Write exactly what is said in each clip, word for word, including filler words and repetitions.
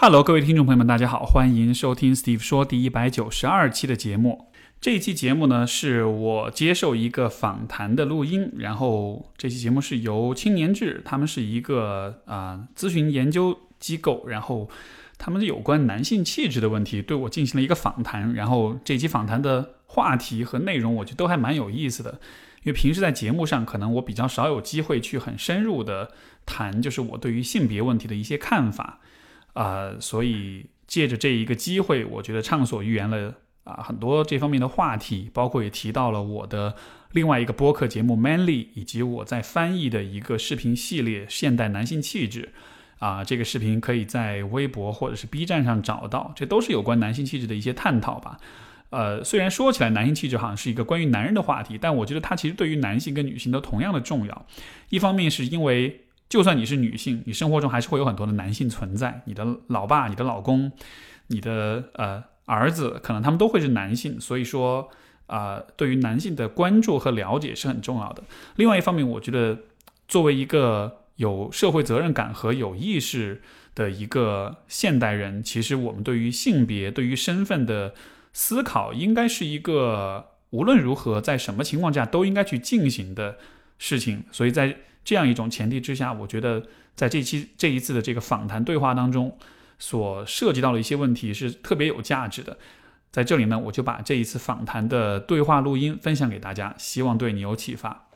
Hello，各位听众朋友们，大家好，欢迎收听 Steve 说第一百九十二期的节目。这一期节目呢，是我接受一个访谈的录音，然后这期节目是由青年志，他们是一个啊、呃、咨询研究机构，然后他们有关男性气质的问题对我进行了一个访谈，然后这期访谈的话题和内容我觉得都还蛮有意思的，因为平时在节目上可能我比较少有机会去很深入的谈，就是我对于性别问题的一些看法。呃，所以借着这一个机会，我觉得畅所欲言了啊、呃、很多这方面的话题，包括也提到了我的另外一个播客节目 Manly， 以及我在翻译的一个视频系列现代男性气质啊、呃，这个视频可以在微博或者是 B 站上找到，这都是有关男性气质的一些探讨吧。呃，虽然说起来男性气质好像是一个关于男人的话题，但我觉得它其实对于男性跟女性都同样的重要。一方面是因为就算你是女性，你生活中还是会有很多的男性存在，你的老爸、你的老公、你的呃儿子，可能他们都会是男性，所以说呃对于男性的关注和了解是很重要的。另外一方面，我觉得作为一个有社会责任感和有意识的一个现代人，其实我们对于性别、对于身份的思考，应该是一个无论如何在什么情况下都应该去进行的事情。所以在这样一种前提之下，我觉得在这期这一次的这个访谈对话当中所涉及到的一些问题是特别有价值的。在这里呢，我就把这一次访谈的对话录音分享给大家，希望对你有启发。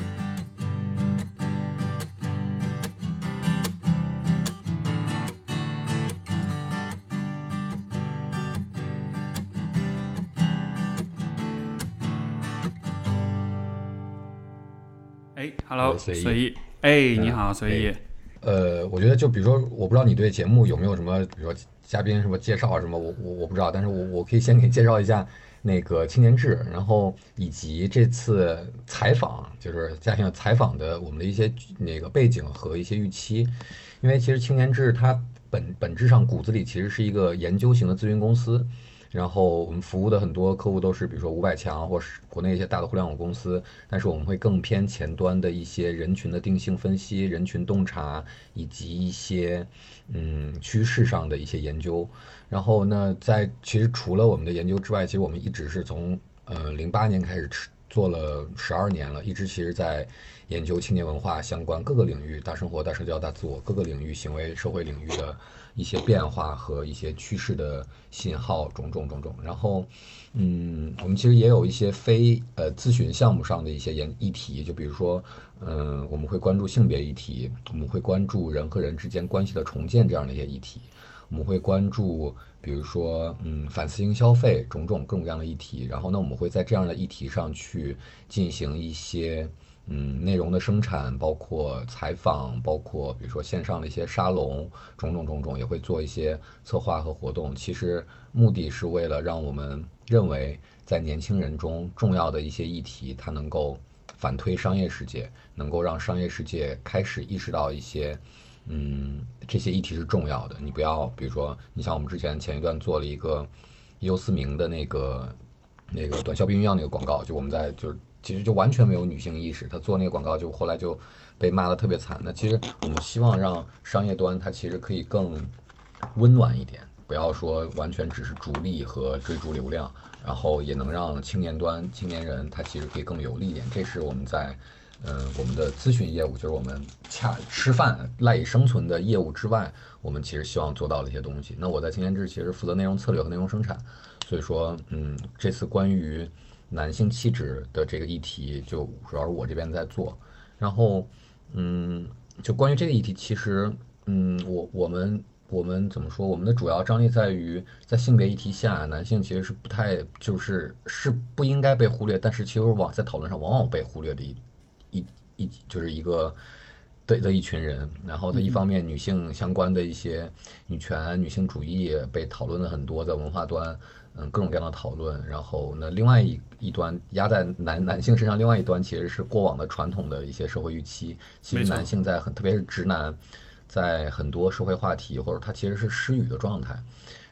哎 ，Hello，随意，哎，你好，随意。 呃，我觉得就比如说，我不知道你对节目有没有什么，比如说嘉宾什么介绍啊什么，我我我不知道，但是我我可以先给你介绍一下那个青年志，然后以及这次采访，就是家庭采访的我们的一些那个背景和一些预期，因为其实青年志它本本质上骨子里其实是一个研究型的咨询公司。然后我们服务的很多客户都是，比如说五百强或是国内一些大的互联网公司，但是我们会更偏前端的一些人群的定性分析、人群洞察以及一些嗯趋势上的一些研究。然后呢，在其实除了我们的研究之外，其实我们一直是从呃零八年开始做了十二年了，一直其实在研究青年文化相关各个领域，大生活、大社交、大自我各个领域行为社会领域的一些变化和一些趋势的信号，种种种种。然后，嗯，我们其实也有一些非呃咨询项目上的一些研议题，就比如说，嗯，我们会关注性别议题，我们会关注人和人之间关系的重建这样的一些议题，我们会关注比如说，嗯，反思性消费种种各种各样的议题。然后呢，我们会在这样的议题上去进行一些。嗯，内容的生产，包括采访，包括比如说线上的一些沙龙，种种种种，也会做一些策划和活动。其实目的是为了让我们认为在年轻人中重要的一些议题，它能够反推商业世界，能够让商业世界开始意识到一些，嗯，这些议题是重要的。你不要，比如说，你像我们之前前一段做了一个优思明的那个那个短效避孕药那个广告，就我们在就是。其实就完全没有女性意识，他做那个广告就后来就被骂得特别惨。那其实我们希望让商业端它其实可以更温暖一点，不要说完全只是逐利和追逐流量，然后也能让青年端青年人他其实可以更有利一点。这是我们在嗯、呃、我们的咨询业务，就是我们恰吃饭赖以生存的业务之外，我们其实希望做到的一些东西。那我在青年志其实负责内容策略和内容生产，所以说嗯这次关于男性气质的这个议题，就主要是我这边在做。然后，嗯，就关于这个议题，其实，嗯，我我们我们怎么说？我们的主要张力在于，在性别议题下，男性其实是不太就是是不应该被忽略，但是其实往在讨论上往往被忽略的一一一就是一个的的一群人。然后，它一方面女性相关的一些女权、女性主义被讨论了很多，在文化端。嗯，各种各样的讨论。然后呢，另外一一端压在男男性身上，另外一端其实是过往的传统的一些社会预期。其实男性在很，特别是直男，在很多社会话题或者他其实是失语的状态。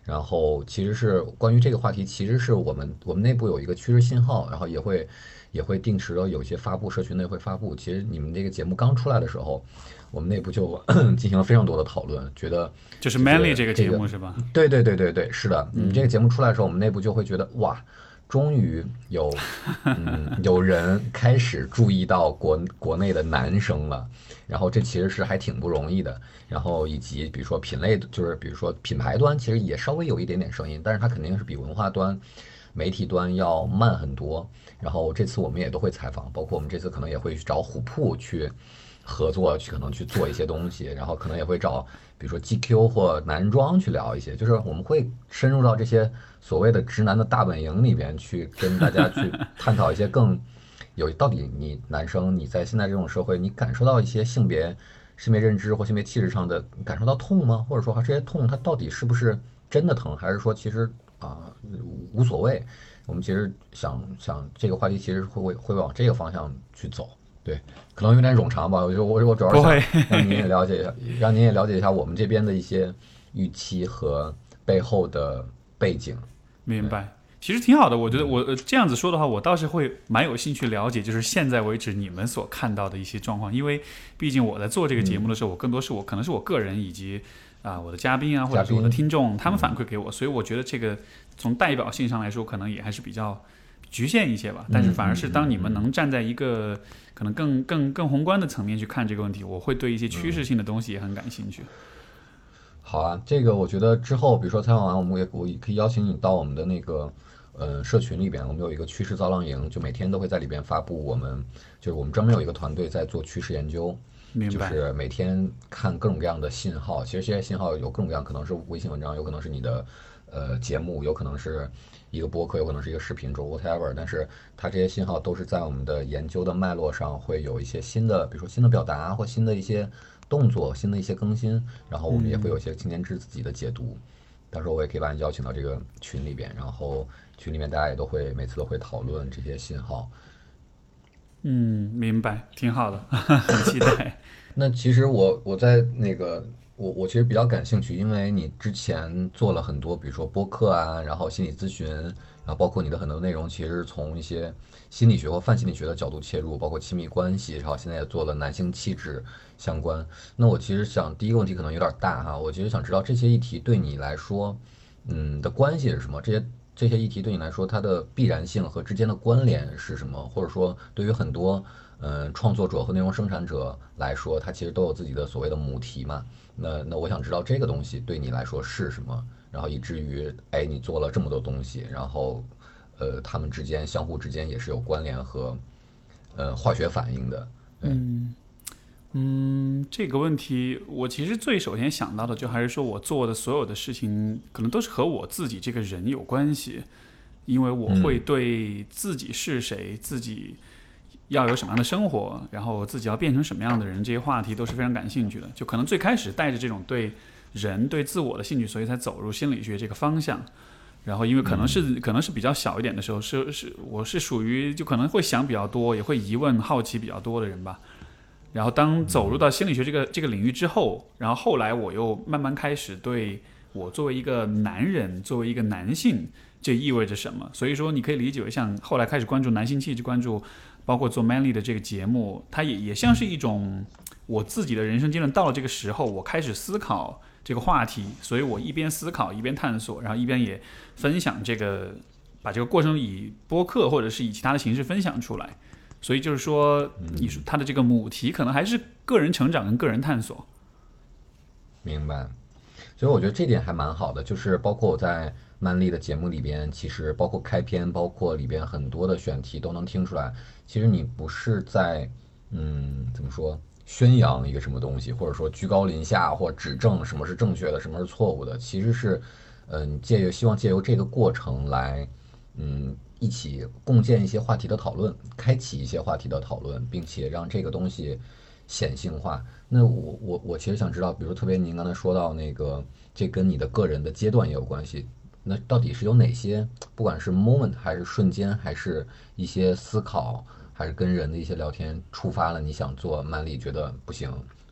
然后其实是关于这个话题，其实是我们我们内部有一个趋势信号，然后也会也会定时的有一些发布，社群内会发布。其实你们这个节目刚出来的时候，我们内部就进行了非常多的讨论，觉得就是就是 Manly 这个这个， 节目是吧？ 对对对对对，是的，你这个节目出来的时候，我们内部就会觉得哇，终于有嗯有人开始注意到国国内的男生了，然后这其实是还挺不容易的。然后以及比如说品类，就是比如说品牌端，其实也稍微有一点点声音，但是它肯定是比文化端、媒体端要慢很多。然后这次我们也都会采访，包括我们这次可能也会去找虎扑去合作，去可能去做一些东西，然后可能也会找比如说 G Q 或男装去聊一些，就是我们会深入到这些所谓的直男的大本营里边去跟大家去探讨一些更有到底你男生你在现在这种社会，你感受到一些性别。性别认知或性别气质上的感受到痛吗？或者说这些痛它到底是不是真的疼，还是说其实啊、呃无所谓？我们其实想想这个话题其实会会会往这个方向去走。对，可能有点冗长吧。我就我我主要是想让您也了解一下，让您也了解一下我们这边的一些预期和背后的背景。 明白。其实挺好的，我觉得我呃这样子说的话，我倒是会蛮有兴趣了解，就是现在为止你们所看到的一些状况，因为毕竟我在做这个节目的时候，我更多是我可能是我个人以及啊、我的嘉宾啊，或者是我的听众，他们反馈给我，所以我觉得这个从代表性上来说，可能也还是比较局限一些吧。但是反而是当你们能站在一个可能更更更宏观的层面去看这个问题，我会对一些趋势性的东西也很感兴趣。 好啊，这个我觉得之后，比如说采访完，我们也我也可以邀请你到我们的那个呃社群里边，我们有一个趋势造浪营，就每天都会在里边发布我们就是我们专门有一个团队在做趋势研究，就明白。 是每天看各种各样的信号。其实这些信号有各种各样，可能是微信文章，有可能是你的呃节目，有可能是一个播客，有可能是一个视频中 whatever。但是它这些信号都是在我们的研究的脉络上会有一些新的，比如说新的表达或新的一些动作、新的一些更新，然后我们也会有一些青年志自己的解读。到时候我也可以把你邀请到这个群里边，然后群里面大家也都会每次都会讨论这些信号。 嗯，明白，挺好的，很期待。 那其实我我在那个我我其实比较感兴趣，因为你之前做了很多，比如说播客啊，然后心理咨询，然后包括你的很多内容，其实是从一些心理学或泛心理学的角度切入，包括亲密关系，然后现在也做了男性气质相关。那我其实想第一个问题可能有点大哈，我其实想知道这些议题对你来说，嗯的关系是什么？这些这些议题对你来说，它的必然性和之间的关联是什么？或者说，对于很多嗯创作者和内容生产者来说，他其实都有自己的所谓的母题嘛。那那我想知道这个东西对你来说是什么，然后以至于哎你做了这么多东西，然后呃他们之间相互之间也是有关联和呃化学反应的。对。 嗯。嗯，这个问题我其实最首先想到的，就还是说我做的所有的事情，可能都是和我自己这个人有关系，因为我会对自己是谁、自己要有什么样的生活，然后自己要变成什么样的人，这些话题都是非常感兴趣的。就可能最开始带着这种对人、对自我的兴趣，所以才走入心理学这个方向。然后因为可能是可能是比较小一点的时候，是是我是属于就可能会想比较多，也会疑问、好奇比较多的人吧。然后当走入到心理学这个这个领域之后，然后后来我又慢慢开始对我作为一个男人，作为一个男性，这意味着什么？所以说你可以理解为像后来开始关注男性气质，关注包括做 Manly 的这个节目，它也也像是一种我自己的人生阶段到了这个时候，我开始思考这个话题，所以我一边思考一边探索，然后一边也分享这个，把这个过程以播客或者是以其他的形式分享出来。所以就是说，你说它的这个母题可能还是个人成长跟个人探索。 明白。所以我觉得这点还蛮好的，就是包括我在曼丽的节目里边，其实包括开篇，包括里边很多的选题都能听出来，其实你不是在嗯怎么说宣扬一个什么东西，或者说居高临下或指正什么是正确的，什么是错误的，其实是嗯借由希望借由这个过程来嗯一起共建一些话题的讨论，开启一些话题的讨论，并且让这个东西显性化。那我我我其实想知道，比如特别您刚才说到那个，这跟你的个人的阶段也有关系。那到底是有哪些，不管是 moment 还是瞬间，还是一些思考，还是跟人的一些聊天，触发了你想做曼丽，觉得不行，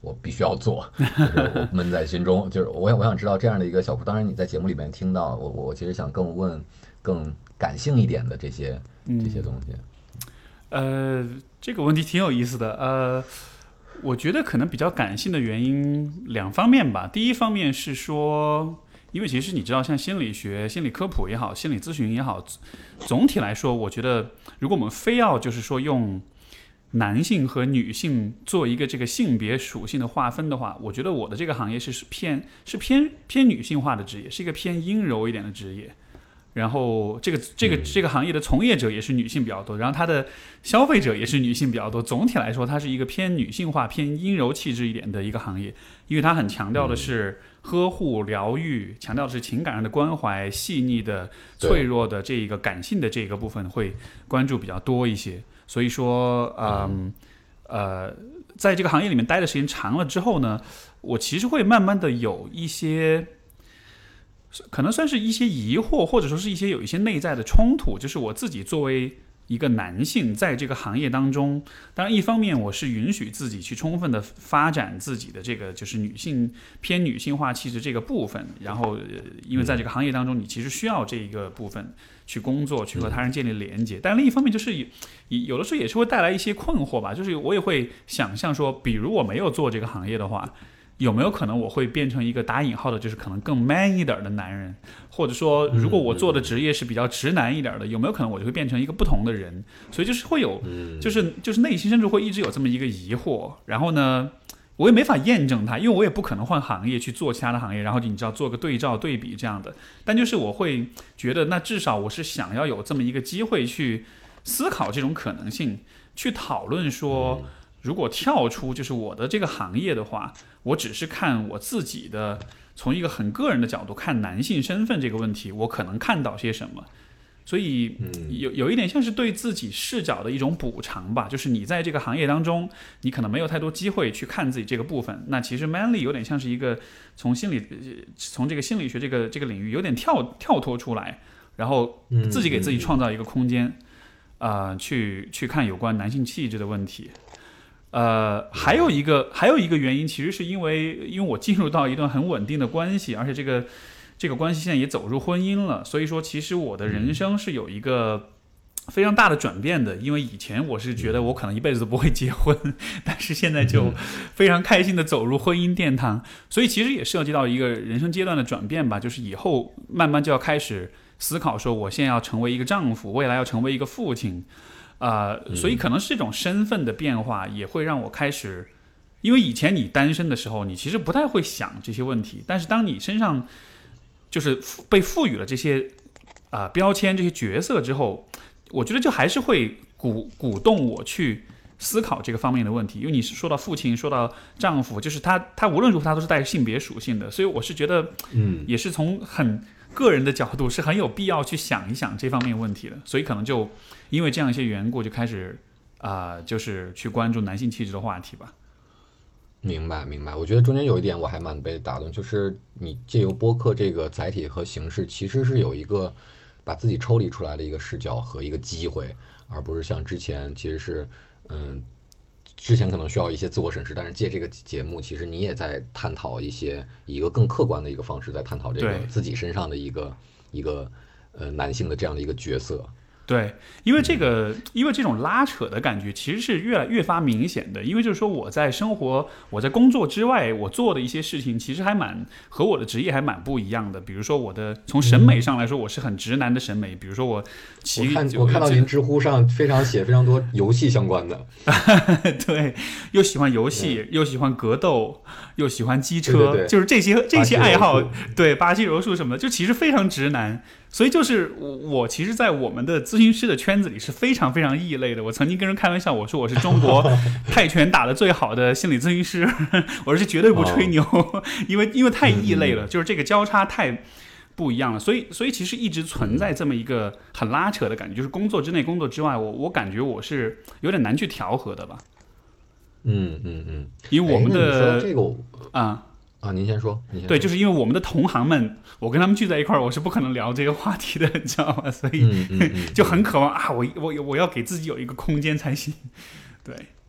我必须要做，就是我闷在心中。就是我想我想知道这样的一个小故，当然你在节目里面听到，我我其实想更问更感性一点的这些这些东西。 呃，这个问题挺有意思的。呃，我觉得可能比较感性的原因两方面吧。第一方面是说，因为其实你知道，像心理学、心理科普也好，心理咨询也好，总体来说，我觉得如果我们非要就是说用男性和女性做一个这个性别属性的划分的话，我觉得我的这个行业是偏是偏偏女性化的职业，是一个偏阴柔一点的职业。然后这个这个这个行业的从业者也是女性比较多，然后它的消费者也是女性比较多。总体来说，它是一个偏女性化、偏阴柔气质一点的一个行业，因为它很强调的是呵护、疗愈，强调的是情感上的关怀、细腻的、脆弱的这个感性的这个部分会关注比较多一些。所以说，嗯呃，在这个行业里面待的时间长了之后呢，我其实会慢慢的有一些。可能算是一些疑惑，或者说是一些有一些内在的冲突，就是我自己作为一个男性，在这个行业当中，当然一方面我是允许自己去充分的发展自己的这个就是女性偏女性化气质这个部分，然后因为在这个行业当中，你其实需要这一个部分去工作，去和他人建立连接，但另一方面就是有的时候也是会带来一些困惑吧，就是我也会想象说，比如我没有做这个行业的话。有没有可能我会变成一个打引号的，就是可能更 man 一点的男人，或者说，如果我做的职业是比较直男一点的，有没有可能我就会变成一个不同的人？所以就是会有，就是就是内心深处会一直有这么一个疑惑。然后呢，我也没法验证它，因为我也不可能换行业去做其他的行业，然后你知道做个对照对比这样的。但就是我会觉得，那至少我是想要有这么一个机会去思考这种可能性，去讨论说。如果跳出就是我的这个行业的话，我只是看我自己的，从一个很个人的角度看男性身份这个问题，我可能看到些什么。所以有有一点像是对自己视角的一种补偿吧，就是你在这个行业当中，你可能没有太多机会去看自己这个部分。那其实 manly 有点像是一个从心理从这个心理学这个这个领域有点跳跳脱出来，然后自己给自己创造一个空间，呃，去去看有关男性气质的问题。呃，还有一个还有一个原因，其实是因为因为我进入到一段很稳定的关系，而且这个这个关系现在也走入婚姻了，所以说其实我的人生是有一个非常大的转变的。因为以前我是觉得我可能一辈子都不会结婚，但是现在就非常开心的走入婚姻殿堂，所以其实也涉及到一个人生阶段的转变吧，就是以后慢慢就要开始思考说，我现在要成为一个丈夫，未来要成为一个父亲。呃，所以可能是这种身份的变化也会让我开始，因为以前你单身的时候，你其实不太会想这些问题，但是当你身上就是被赋予了这些啊、呃、标签、这些角色之后，我觉得就还是会鼓鼓动我去思考这个方面的问题。因为你说到父亲，说到丈夫，就是他他无论如何他都是带性别属性的，所以我是觉得，嗯，也是从很个人的角度是很有必要去想一想这方面问题的，所以可能就因为这样一些缘故，就开始啊、呃，就是去关注男性气质的话题吧。 明白，明白。我觉得中间有一点我还蛮被打动，就是你借由播客这个载体和形式，其实是有一个把自己抽离出来的一个视角和一个机会，而不是像之前其实是嗯。之前可能需要一些自我审视，但是借这个节目，其实你也在探讨一些以一个更客观的一个方式，在探讨这个自己身上的一个一个呃男性的这样的一个角色。 对，因为这个，嗯、因为这种拉扯的感觉其实是越来越发明显的。因为就是说，我在生活、我在工作之外，我做的一些事情，其实还蛮和我的职业还蛮不一样的。比如说，我的从审美上来说，我是很直男的审美。比如说我， 我看我看到您知乎上非常写非常多游戏相关的， 对，又喜欢游戏，嗯、又喜欢格斗，又喜欢机车， 对对对， 就是这些这些爱好，对巴西柔术什么的，就其实非常直男。所以就是我其实在我们的咨询师的圈子里是非常非常异类的。我曾经跟人开玩笑，我说我是中国泰拳打得最好的心理咨询师，我是绝对不吹牛，因为因为太异类了，就是这个交叉太不一样了。所以所以其实一直存在这么一个很拉扯的感觉，就是工作之内工作之外，我我感觉我是有点难去调和的吧。 嗯嗯嗯， 因为我们的这个啊。 啊，您先说。您先说。 对，就是因为我们的同行们，我跟他们聚在一块儿，我是不可能聊这个话题的，你知道吗？所以、 嗯嗯嗯、 就很渴望啊，我我我要给自己有一个空间才行。对，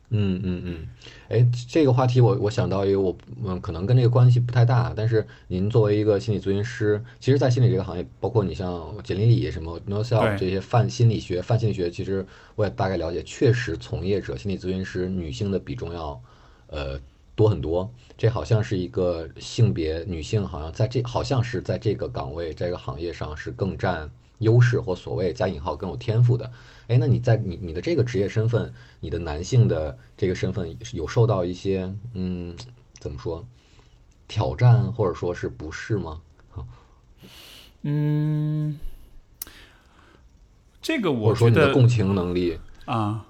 嗯嗯嗯，哎，这个话题我我想到一个，我嗯可能跟这个关系不太大，但是您作为一个心理咨询师，其实，在心理这个行业，包括你像简历里什么 No Self 对， 这些泛心理学、泛心理学，其实我也大概了解，确实从业者心理咨询师女性的比重要呃多很多。这好像是一个性别女性，好像在这好像是在这个岗位、这个行业上是更占优势或所谓加引号更有天赋的。哎，那你在你你的这个职业身份，你的男性的这个身份有受到一些嗯怎么说挑战或者说是不适吗？ 嗯，这个或者说你的我觉得共情能力？ 啊。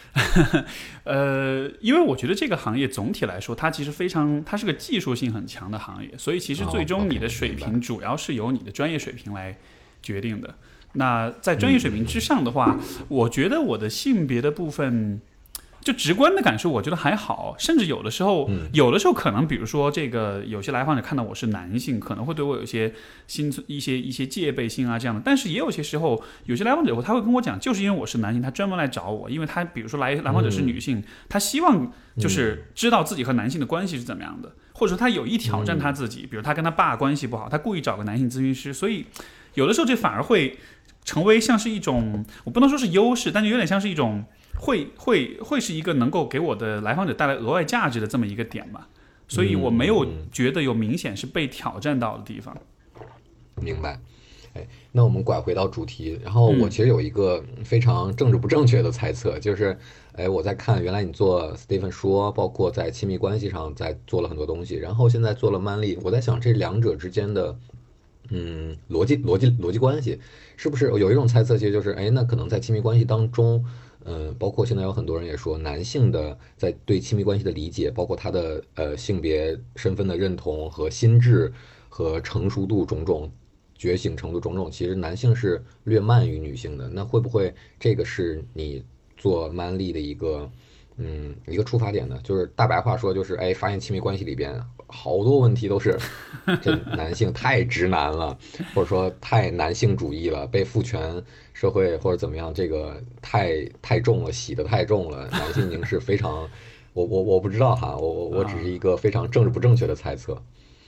呃，因为我觉得这个行业总体来说，它其实非常，它是个技术性很强的行业，所以其实最哦终你的 ，OK，明白。 水平主要是由你的专业水平来决定的。那在专业水平之嗯嗯上的话，我觉得我的性别的部分，就直观的感受，我觉得还好，甚至有的时候， 嗯有的时候可能，比如说这个有些来访者看到我是男性，可能会对我有一些心存一些一些戒备心啊这样的。但是也有些时候，有些来访者他会跟我讲，就是因为我是男性，他专门来找我，因为他比如说来来访者是女嗯性，他希望就嗯是知道自己和男性的关系是怎么样的，或者说他有意挑战他嗯自己，比如他跟他爸关系不好，他故意找个男性咨询师，所以有的时候这反而会成为像是一种，我不能说是优势，但就有点像是一种。会会会是一个能够给我的来访者带来额外价值的这么一个点嘛，所以我嗯没有嗯嗯， 觉得有明显是被挑战到的地方。 明白。哎，那我们拐回到主题，然后我嗯其实有一个非常政治不正确的猜测，就是，哎，我在看原来你做 Stephen 说，包括在亲密关系上在做了很多东西，然后现在做了 Manly，我在想这两者之间的嗯，逻辑逻辑逻辑关系，是不是有一种猜测，其实就是，哎，那可能在亲密关系当中，嗯、包括现在有很多人也说，男性的在对亲密关系的理解，包括他的呃性别身份的认同和心智和成熟度种种，觉醒程度种种，其实男性是略慢于女性的。那会不会这个是你做 manly 的一个？嗯，一个出发点呢，就是大白话说，就是哎，发现亲密关系里边好多问题都是这男性太直男了，或者说太男性主义了，被父权社会或者怎么样，这个太太重了，洗的太重了，男性凝视非常，我我我不知道哈，我我我只是一啊， 个非常政治不正确的猜测。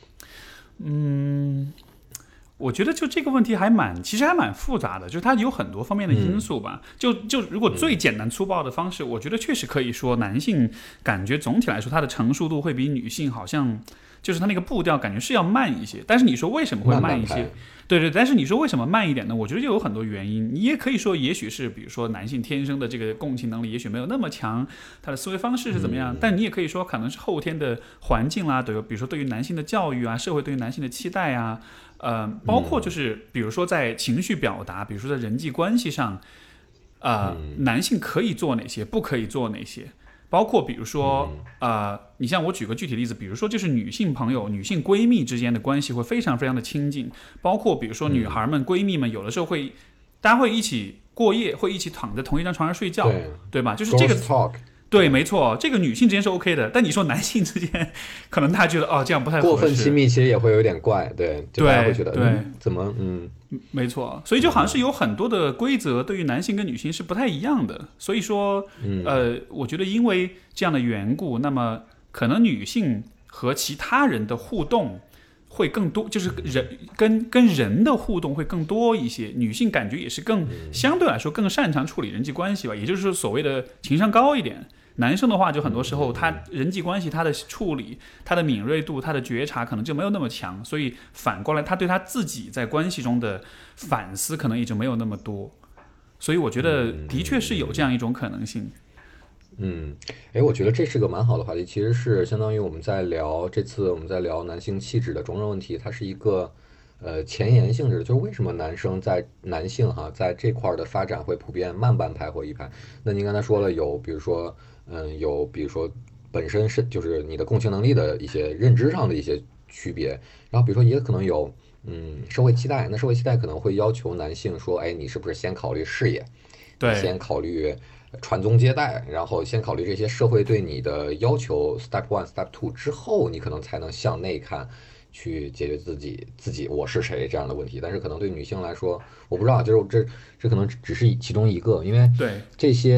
嗯，我觉得就这个问题还蛮，其实还蛮复杂的，就是它有很多方面的因嗯素吧。就就如果最嗯简单粗暴的方式，我觉得确实可以说，男性感觉总体来说他的成熟度会比女性好像，就是他那个步调感觉是要慢一些。但是你说为什么会慢一些？ 慢半拍。 对对，但是你说为什么慢一点呢？我觉得就有很多原因。你也可以说，也许是比如说男性天生的这个共情能力也许没有那么强，他的思维方式是怎么样？ 嗯但你也可以说可能是后天的环境啦，对吧？比如说对于男性的教育啊，社会对于男性的期待啊，呃，包括就嗯是比如说在情绪表达，比如说在人际关系上，呃， 嗯男性可以做哪些，不可以做哪些。包括比如说， 嗯呃，你像我举个具体例子，比如说就是女性朋友、女性闺蜜之间的关系会非常非常的亲近，包括比如说女嗯， 孩们、闺蜜们有的时候会，大家会一起过夜，会一起躺在同一张床上睡觉， 对对吧？就是这个 ，girls talk， 对， 对。 没错，这个女性之间是 OK 的，但你说男性之间，可能大家觉得哦这样不太过合适， 分亲密其实也会有点怪，对，就大家会觉得， 对对， 嗯，怎么，嗯没错，所以就好像是有很多的规则对于男性跟女性是不太一样的，所以说， 嗯呃，我觉得因为这样的缘故，那么可能女性和其他人的互动会更多，就是人跟跟人的互动会更多一些，女性感觉也是更相对来说更擅长处理人际关系吧，也就是说所谓的情商高一点。男生的话，就很多时候他人际关系他的处理、他的敏锐度、他的觉察可能就没有那么强，所以反过来他对他自己在关系中的反思可能也就没有那么多。所以我觉得的确是有这样一种可能性。 嗯，哎，我觉得这是个蛮好的话题，其实是相当于我们在聊这次我们在聊男性气质的种种问题，它是一个呃前沿性质的，就是为什么男生在男性哈在这块儿的发展会普遍慢半拍或一拍？那您刚才说了有，比如说嗯，有比如说本身是就是你的共情能力的一些认知上的一些区别，然后比如说也可能有嗯社会期待，那社会期待可能会要求男性说，哎，你是不是先考虑事业？你对， 先考虑传宗接代，然后先考虑这些社会对你的要求，step one、step two 之后，你可能才能向内看，去解决自己自己我是谁这样的问题。但是可能对女性来说，我不知道，就是这这可能只是其中一个，因为对， 这些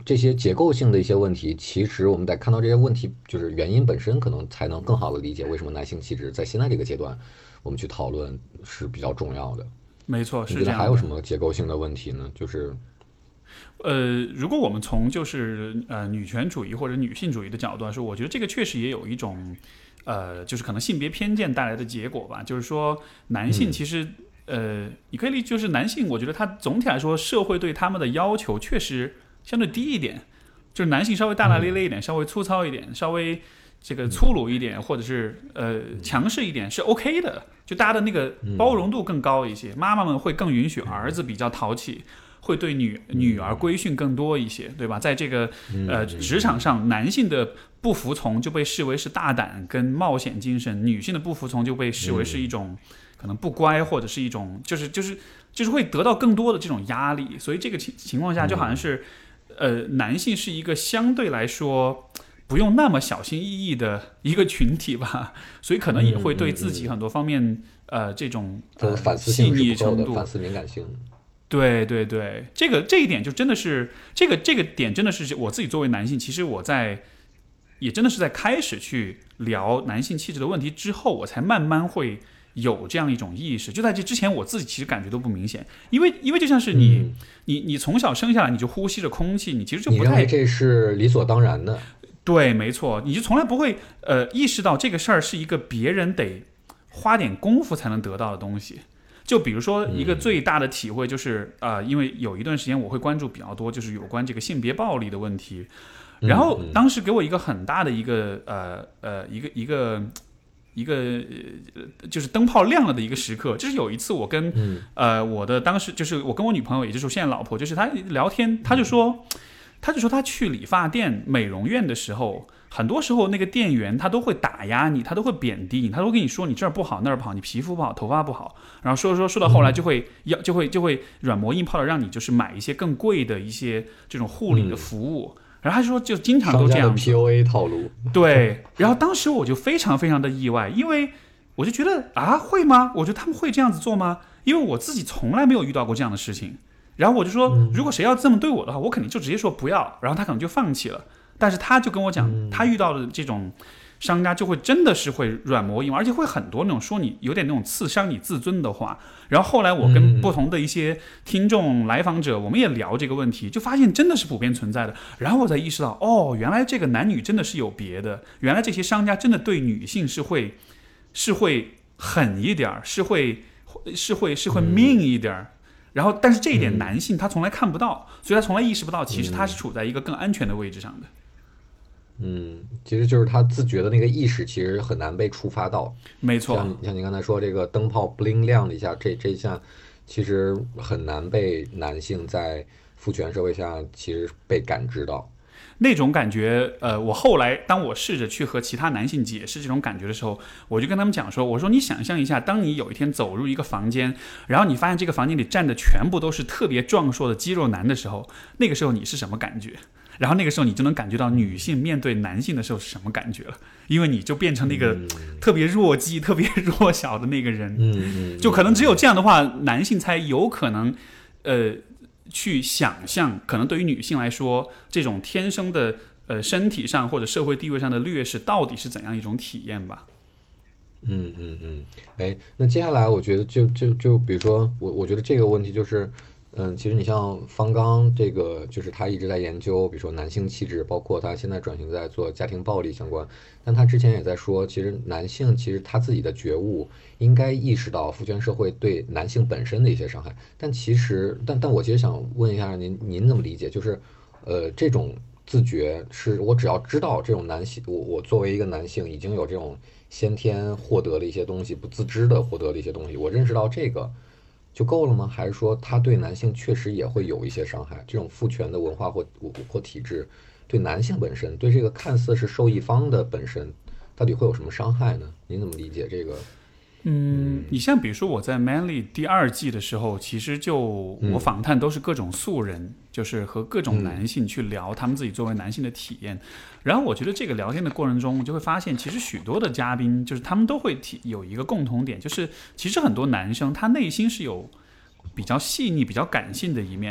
这些结构性的一些问题，其实我们得看到这些问题就是原因本身，可能才能更好的理解为什么男性气质在现在这个阶段，我们去讨论是比较重要的。 没错， 你觉得是这样的。 还有什么结构性的问题呢？就是呃，如果我们从就是呃女权主义或者女性主义的角度来说，我觉得这个确实也有一种呃，就是可能性别偏见带来的结果吧。就是说，男性其实、嗯、呃，你可以理解，就是男性，我觉得他总体来说，社会对他们的要求确实相对低一点，就是男性稍微大大咧咧一点，嗯、稍微粗糙一点，稍微这个粗鲁一点，或者是呃强势一点是 OK 的，就大家的那个包容度更高一些。妈妈们会更允许儿子比较淘气。会对女女儿规训更多一些，对吧？在这个呃职场上，男性的不服从就被视为是大胆跟冒险精神，女性的不服从就被视为是一种可能不乖，或者是一种就是就是就是会得到更多的这种压力。所以这个情情况下，就好像是呃男性是一个相对来说不用那么小心翼翼的一个群体吧，所以可能也会对自己很多方面呃这种呃反思性细腻程度、 反思敏感性。 对对对，这个这一点就真的是这个这个点真的是我自己作为男性，其实我在也真的是在开始去聊男性气质的问题之后，我才慢慢会有这样一种意识。就在这之前，我自己其实感觉都不明显，因为因为就像是你、嗯、你你从小生下来你就呼吸着空气，你其实就不太你认为这是理所当然的。 对，没错，你就从来不会呃意识到这个事儿是一个别人得花点功夫才能得到的东西。就比如说一个最大的体会就是，呃，因为有一段时间我会关注比较多，就是有关这个性别暴力的问题。然后当时给我一个很大的一个呃呃一个一个一个就是灯泡亮了的一个时刻，就是有一次我跟呃我的当时就是我跟我女朋友，也就是我现在老婆，就是她聊天，她就说，她就说她去理发店、美容院的时候。很多时候，那个店员他都会打压你，他都会贬低你，他都跟你说你这儿不好那儿不好，你皮肤不好，头发不好，然后说说说到后来就会要就会就会软磨硬泡的让你就是买一些更贵的一些这种护理的服务，嗯、然后他说就经常都这样子。 商家的 P U A 套路。 对，然后当时我就非常非常的意外，因为我就觉得啊会吗？我觉得他们会这样子做吗？因为我自己从来没有遇到过这样的事情。然后我就说，如果谁要这么对我的话，我肯定就直接说不要，然后他可能就放弃了。但是他就跟我讲，他遇到的这种商家就会真的是会软磨硬泡，而且会很多那种说你有点那种刺伤你自尊的话。然后后来我跟不同的一些听众来访者，我们也聊这个问题，就发现真的是普遍存在的。然后我才意识到，哦，原来这个男女真的是有别的，原来这些商家真的对女性是会是会狠一点，是会是会是会命一点。然后，但是这一点男性他从来看不到，所以他从来意识不到，其实他是处在一个更安全的位置上的。 嗯，其实就是他自觉的那个意识，其实很难被触发到。 没错， 像像你刚才说这个灯泡不灵亮了一下，这这一下其实很难被男性在父权社会下其实被感知到。 那种感觉，呃，我后来当我试着去和其他男性解释这种感觉的时候，我就跟他们讲说，我说你想象一下，当你有一天走入一个房间，然后你发现这个房间里站的全部都是特别壮硕的肌肉男的时候，那个时候你是什么感觉？然后那个时候你就能感觉到女性面对男性的时候是什么感觉了，因为你就变成那个特别弱鸡、特别弱小的那个人，就可能只有这样的话，男性才有可能，呃。去想象，可能对于女性来说，这种天生的呃身体上或者社会地位上的劣势，到底是怎样一种体验吧？ 嗯嗯嗯，哎，那接下来我觉得就就就比如说我我觉得这个问题就是，嗯，其实你像方刚这个，就是他一直在研究，比如说男性气质，包括他现在转型在做家庭暴力相关，但他之前也在说，其实男性其实他自己的觉悟应该意识到父权社会对男性本身的一些伤害，但其实，但但我其实想问一下您，您怎么理解？就是，呃，这种自觉是我只要知道这种男性，我我作为一个男性已经有这种先天获得的一些东西，不自知的获得的一些东西，我认识到这个。就够了吗？还是说他对男性确实也会有一些伤害？这种父权的文化或或体制，对男性本身，对这个看似是受益方的本身，到底会有什么伤害呢？您怎么理解这个？ 嗯，你像比如说我在 Manly 第二季的时候，其实就我访谈都是各种素人，嗯、就是和各种男性去聊他们自己作为男性的体验。然后我觉得这个聊天的过程中，就会发现其实许多的嘉宾，就是他们都会提有一个共同点，就是其实很多男生他内心是有比较细腻、比较感性的一面的。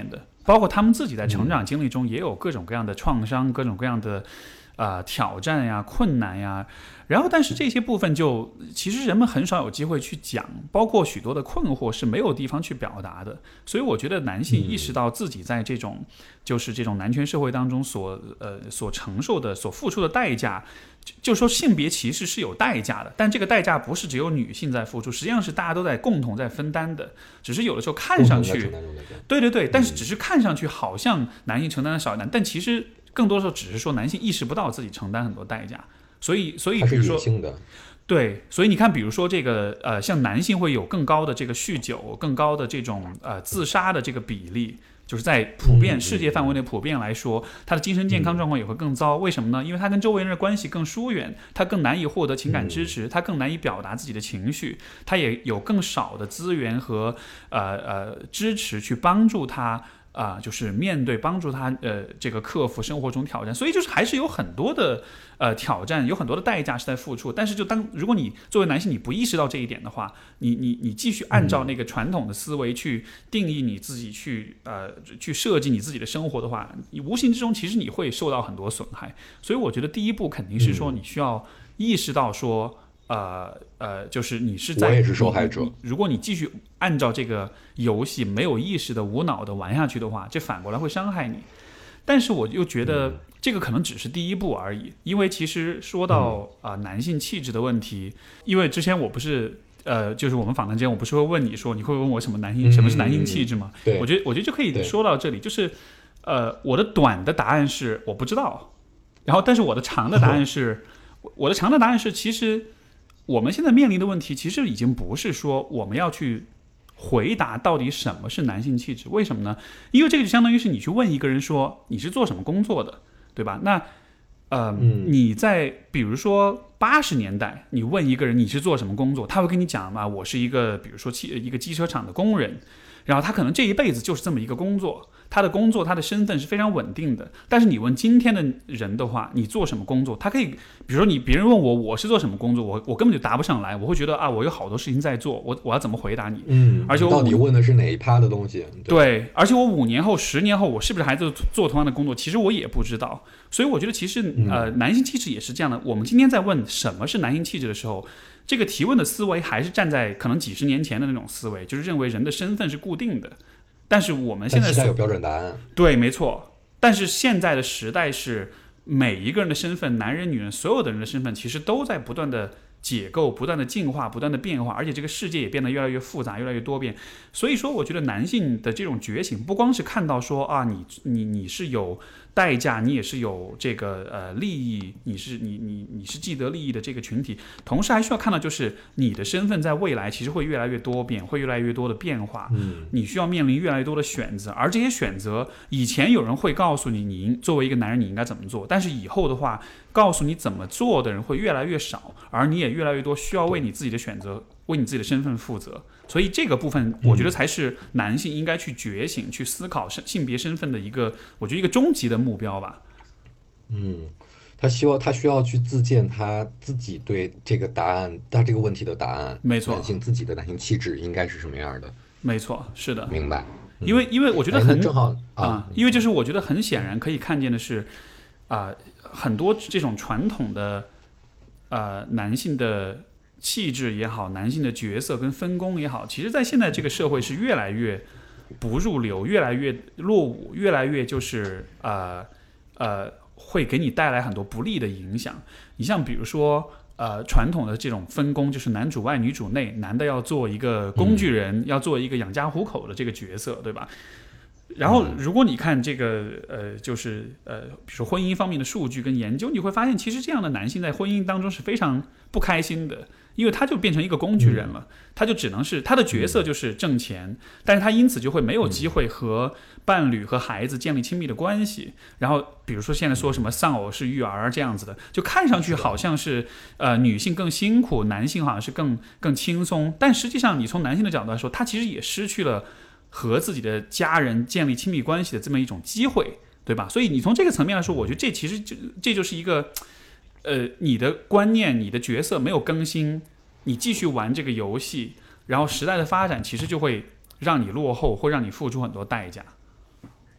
包括他们自己在成长经历中也有各种各样的创伤，各种各样的呃挑战呀、困难呀。然后，但是这些部分就其实人们很少有机会去讲，包括许多的困惑是没有地方去表达的。所以我觉得男性意识到自己在这种、嗯、就是这种男权社会当中所呃所承受的、所付出的代价，就说性别歧视是有代价的，但这个代价不是只有女性在付出，实际上是大家都在共同在分担的。只是有的时候看上去，对对对，但是只是看上去好像男性承担的少一点，但其实更多时候只是说男性意识不到自己承担很多代价。所以，所以比如说，对，所以你看，比如说这个呃，像男性会有更高的这个酗酒、更高的这种呃自杀的这个比例，就是在普遍世界范围内普遍来说，他的精神健康状况也会更糟。为什么呢？因为他跟周围人的关系更疏远，他更难以获得情感支持，他更难以表达自己的情绪，他也有更少的资源和呃呃支持去帮助他。啊、呃，就是面对帮助他呃这个克服生活中挑战，所以就是还是有很多的呃挑战，有很多的代价是在付出。但是就当如果你作为男性你不意识到这一点的话，你你你继续按照那个传统的思维去定义你自己，去呃去设计你自己的生活的话，你无形之中其实你会受到很多损害。所以我觉得第一步肯定是说你需要意识到说。呃呃，就是你是在， 我也是受害者。 如果你继续按照这个游戏没有意识的、无脑的玩下去的话，这反过来会伤害你。但是我又觉得这个可能只是第一步而已，因为其实说到啊、呃、男性气质的问题，因为之前我不是呃，就是我们访谈间我不是会问你说，你会问我什么男性什么是男性气质吗？ 对， 我觉得我觉得就可以说到这里，就是呃，我的短的答案是我不知道，然后但是我的长的答案是，我的长的答案是其实。我们现在面临的问题其实已经不是说我们要去回答到底什么是男性气质，为什么呢？因为这个就相当于是你去问一个人说你是做什么工作的，对吧？那呃， 嗯、 你在比如说八十年代，你问一个人你是做什么工作，他会跟你讲嘛，我是一个比如说汽一个机车厂的工人，然后他可能这一辈子就是这么一个工作。他的工作，他的身份是非常稳定的。但是你问今天的人的话，你做什么工作？他可以，比如说你别人问我我是做什么工作，我我根本就答不上来，我会觉得啊，我有好多事情在做，我我要怎么回答你？ 嗯， 而且我到底问的是哪一趴的东西？ 对，对，而且我五年后、十年后，我是不是还在做同样的工作？其实我也不知道。所以我觉得，其实呃，男性气质也是这样的。我们今天在问什么是男性气质的时候，这个提问的思维还是站在可能几十年前的那种思维，就是认为人的身份是固定的。但是我们现在有标准答案， 对，没错。但是现在的时代是每一个人的身份，男人、女人，所有的人的身份，其实都在不断的解构、不断的进化、不断的变化，而且这个世界也变得越来越复杂、越来越多变。所以说，我觉得男性的这种觉醒，不光是看到说啊，你你你是有代价，你也是有这个呃利益，你是你你你是既得利益的这个群体，同时还需要看到就是你的身份在未来其实会越来越多变，会越来越多的变化， 嗯， 你需要面临越来越多的选择，而这些选择以前有人会告诉你，你作为一个男人你应该怎么做，但是以后的话，告诉你怎么做的人会越来越少，而你也越来越多需要为你自己的选择、为你自己的身份负责。所以这个部分，我觉得才是男性应该去觉醒、去思考性别身份的一个，我觉得一个终极的目标吧。 嗯，他希望他需要去自荐他自己对这个答案，他这个问题的答案， 没错， 男性自己的男性气质应该是什么样的？ 没错，是的， 明白。 嗯、因为因为我觉得很正好啊、 啊，因为就是我觉得很显然可以看见的是，啊、呃，很多这种传统的呃男性的气质也好，男性的角色跟分工也好，其实在现在这个社会是越来越不入流，越来越落伍，越来越就是呃呃会给你带来很多不利的影响。你像比如说呃传统的这种分工，就是男主外女主内，男的要做一个工具人，嗯、要做一个养家糊口的这个角色，对吧？然后，如果你看这个，呃，就是呃，比如说婚姻方面的数据跟研究，你会发现，其实这样的男性在婚姻当中是非常不开心的，因为他就变成一个工具人了，他就只能是他的角色就是挣钱，但是他因此就会没有机会和伴侣和孩子建立亲密的关系。然后，比如说现在说什么丧偶式育儿这样子的，就看上去好像是呃女性更辛苦，男性好像是更更轻松，但实际上你从男性的角度来说，他其实也失去了和自己的家人建立亲密关系的这么一种机会，对吧？所以你从这个层面来说，我觉得这其实就这就是一个，呃，你的观念、你的角色没有更新，你继续玩这个游戏，然后时代的发展其实就会让你落后，会让你付出很多代价。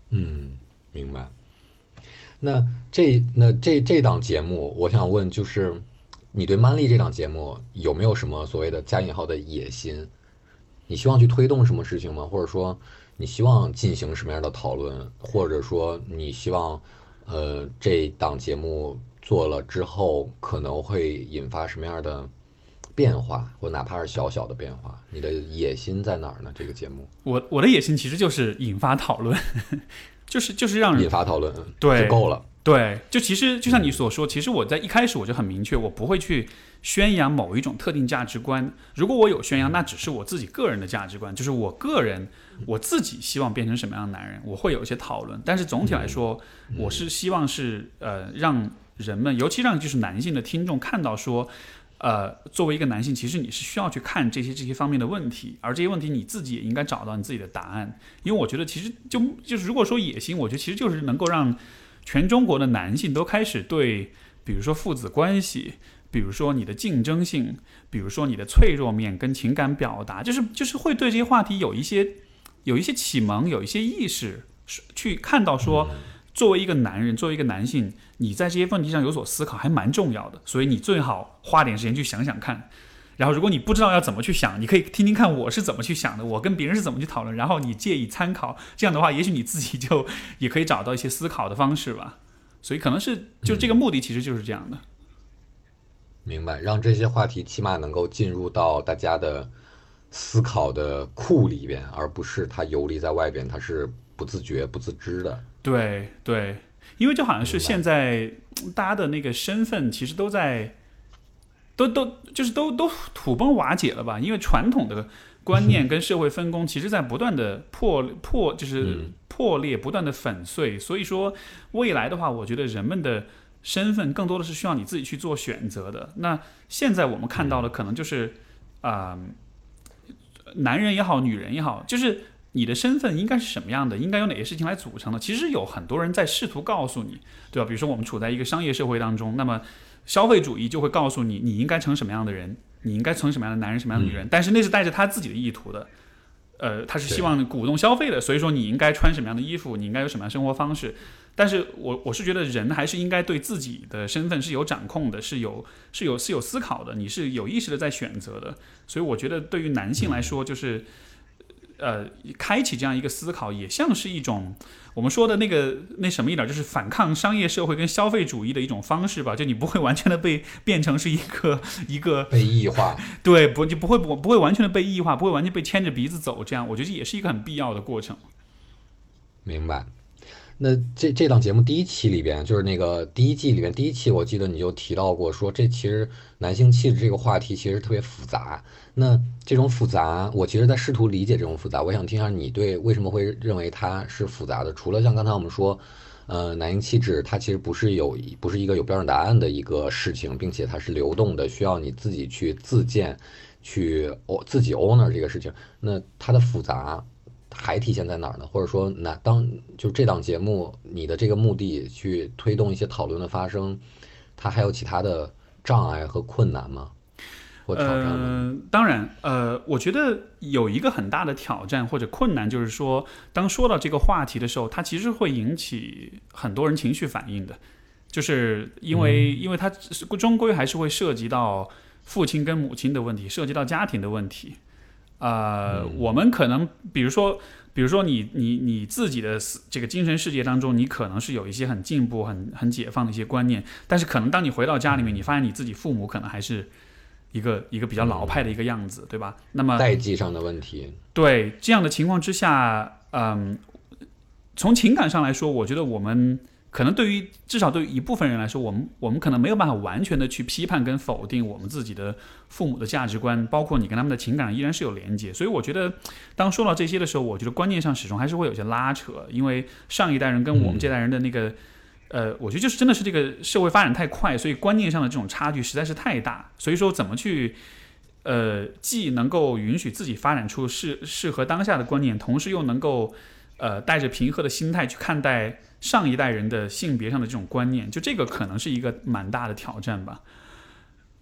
嗯，明白。那这那这这档节目，我想问，就是你对《曼丽》这档节目有没有什么所谓的加引号的野心？你希望去推动什么事情吗？或者说你希望进行什么样的讨论？或者说你希望，呃，这档节目做了之后可能会引发什么样的变化，或哪怕是小小的变化？你的野心在哪儿呢？这个节目我我的野心其实就是引发讨论，就是就是让人引发讨论， 对就够了。 对，就其实就像你所说，其实我在一开始我就很明确，我不会去宣扬某一种特定价值观。如果我有宣扬，那只是我自己个人的价值观，就是我个人我自己希望变成什么样的男人，我会有一些讨论。但是总体来说，我是希望是呃让人们，尤其让就是男性的听众看到说，呃，作为一个男性，其实你是需要去看这些这些方面的问题，而这些问题你自己也应该找到你自己的答案。因为我觉得其实就就是如果说野心，我觉得其实就是能够让全中国的男性都开始对，比如说父子关系，比如说你的竞争性，比如说你的脆弱面跟情感表达，就是就是会对这些话题有一些有一些启蒙，有一些意识，去看到说，作为一个男人，作为一个男性，你在这些问题上有所思考还蛮重要的，所以你最好花点时间去想想看。然后如果你不知道要怎么去想，你可以听听看我是怎么去想的，我跟别人是怎么去讨论，然后你借以参考，这样的话也许你自己就也可以找到一些思考的方式吧。所以可能是就这个目的其实就是这样的。 明白，让这些话题起码能够进入到大家的思考的库里边，而不是它游离在外边，它是不自觉、不自知的。 对对，因为就好像是现在大家的那个身份其实都在，都都就是都都土崩瓦解了吧？因为传统的观念跟社会分工，其实在不断的破破就是破裂，不断的粉碎。所以说未来的话，我觉得人们的身份更多的是需要你自己去做选择的。那现在我们看到的可能就是啊、呃，男人也好，女人也好，就是你的身份应该是什么样的，应该由哪些事情来组成的。其实有很多人在试图告诉你，对吧？比如说我们处在一个商业社会当中，那么消费主义就会告诉你，你应该成什么样的人，你应该成什么样的男人，什么样的女人，但是那是带着他自己的意图的。呃，他是希望鼓动消费的，所以说你应该穿什么样的衣服，你应该有什么样的生活方式。但是我我是觉得人还是应该对自己的身份是有掌控的，是有是有是有思考的，你是有意识的在选择的。所以我觉得对于男性来说，就是呃，开启这样一个思考，也像是一种我们说的那个那什么一点，就是反抗商业社会跟消费主义的一种方式吧。就你不会完全的被变成是一个一个被异化， 对，不就不会不会完全的被异化，不会完全被牵着鼻子走。这样，我觉得也是一个很必要的过程。 明白。那这这档节目第一期里边，就是那个第一季里边第一期，我记得你就提到过，说这其实男性气质这个话题其实特别复杂。那这种复杂，我其实在试图理解这种复杂。我想听一下你对为什么会认为它是复杂的？除了像刚才我们说，呃，男性气质它其实不是有不是一个有标准答案的一个事情，并且它是流动的，需要你自己去自荐，去哦自己 owner 这个事情。那它的复杂还体现在哪儿呢？或者说，那当就这档节目，你的这个目的去推动一些讨论的发生，它还有其他的障碍和困难吗？或挑战吗？ 呃，当然，呃，我觉得有一个很大的挑战或者困难，就是说，当说到这个话题的时候，它其实会引起很多人情绪反应的，就是因为、嗯、因为它终归还是会涉及到父亲跟母亲的问题，涉及到家庭的问题。呃、嗯，我们可能比如说，比如说你你你自己的这个精神世界当中，你可能是有一些很进步、很很解放的一些观念，但是可能当你回到家里面，你发现你自己父母可能还是一个一个比较老派的一个样子，对吧？那么代际上的问题， 对这样的情况之下，嗯，从情感上来说，我觉得我们可能对于至少对于一部分人来说，我们我们可能没有办法完全的去批判跟否定我们自己的父母的价值观，包括你跟他们的情感依然是有连接。所以我觉得当说到这些的时候，我觉得观念上始终还是会有些拉扯，因为上一代人跟我们这代人的那个、嗯、呃，我觉得就是真的是这个社会发展太快，所以观念上的这种差距实在是太大。所以说怎么去呃既能够允许自己发展出适适合当下的观念，同时又能够呃带着平和的心态去看待上一代人的性别上的这种观念，就这个可能是一个蛮大的挑战吧。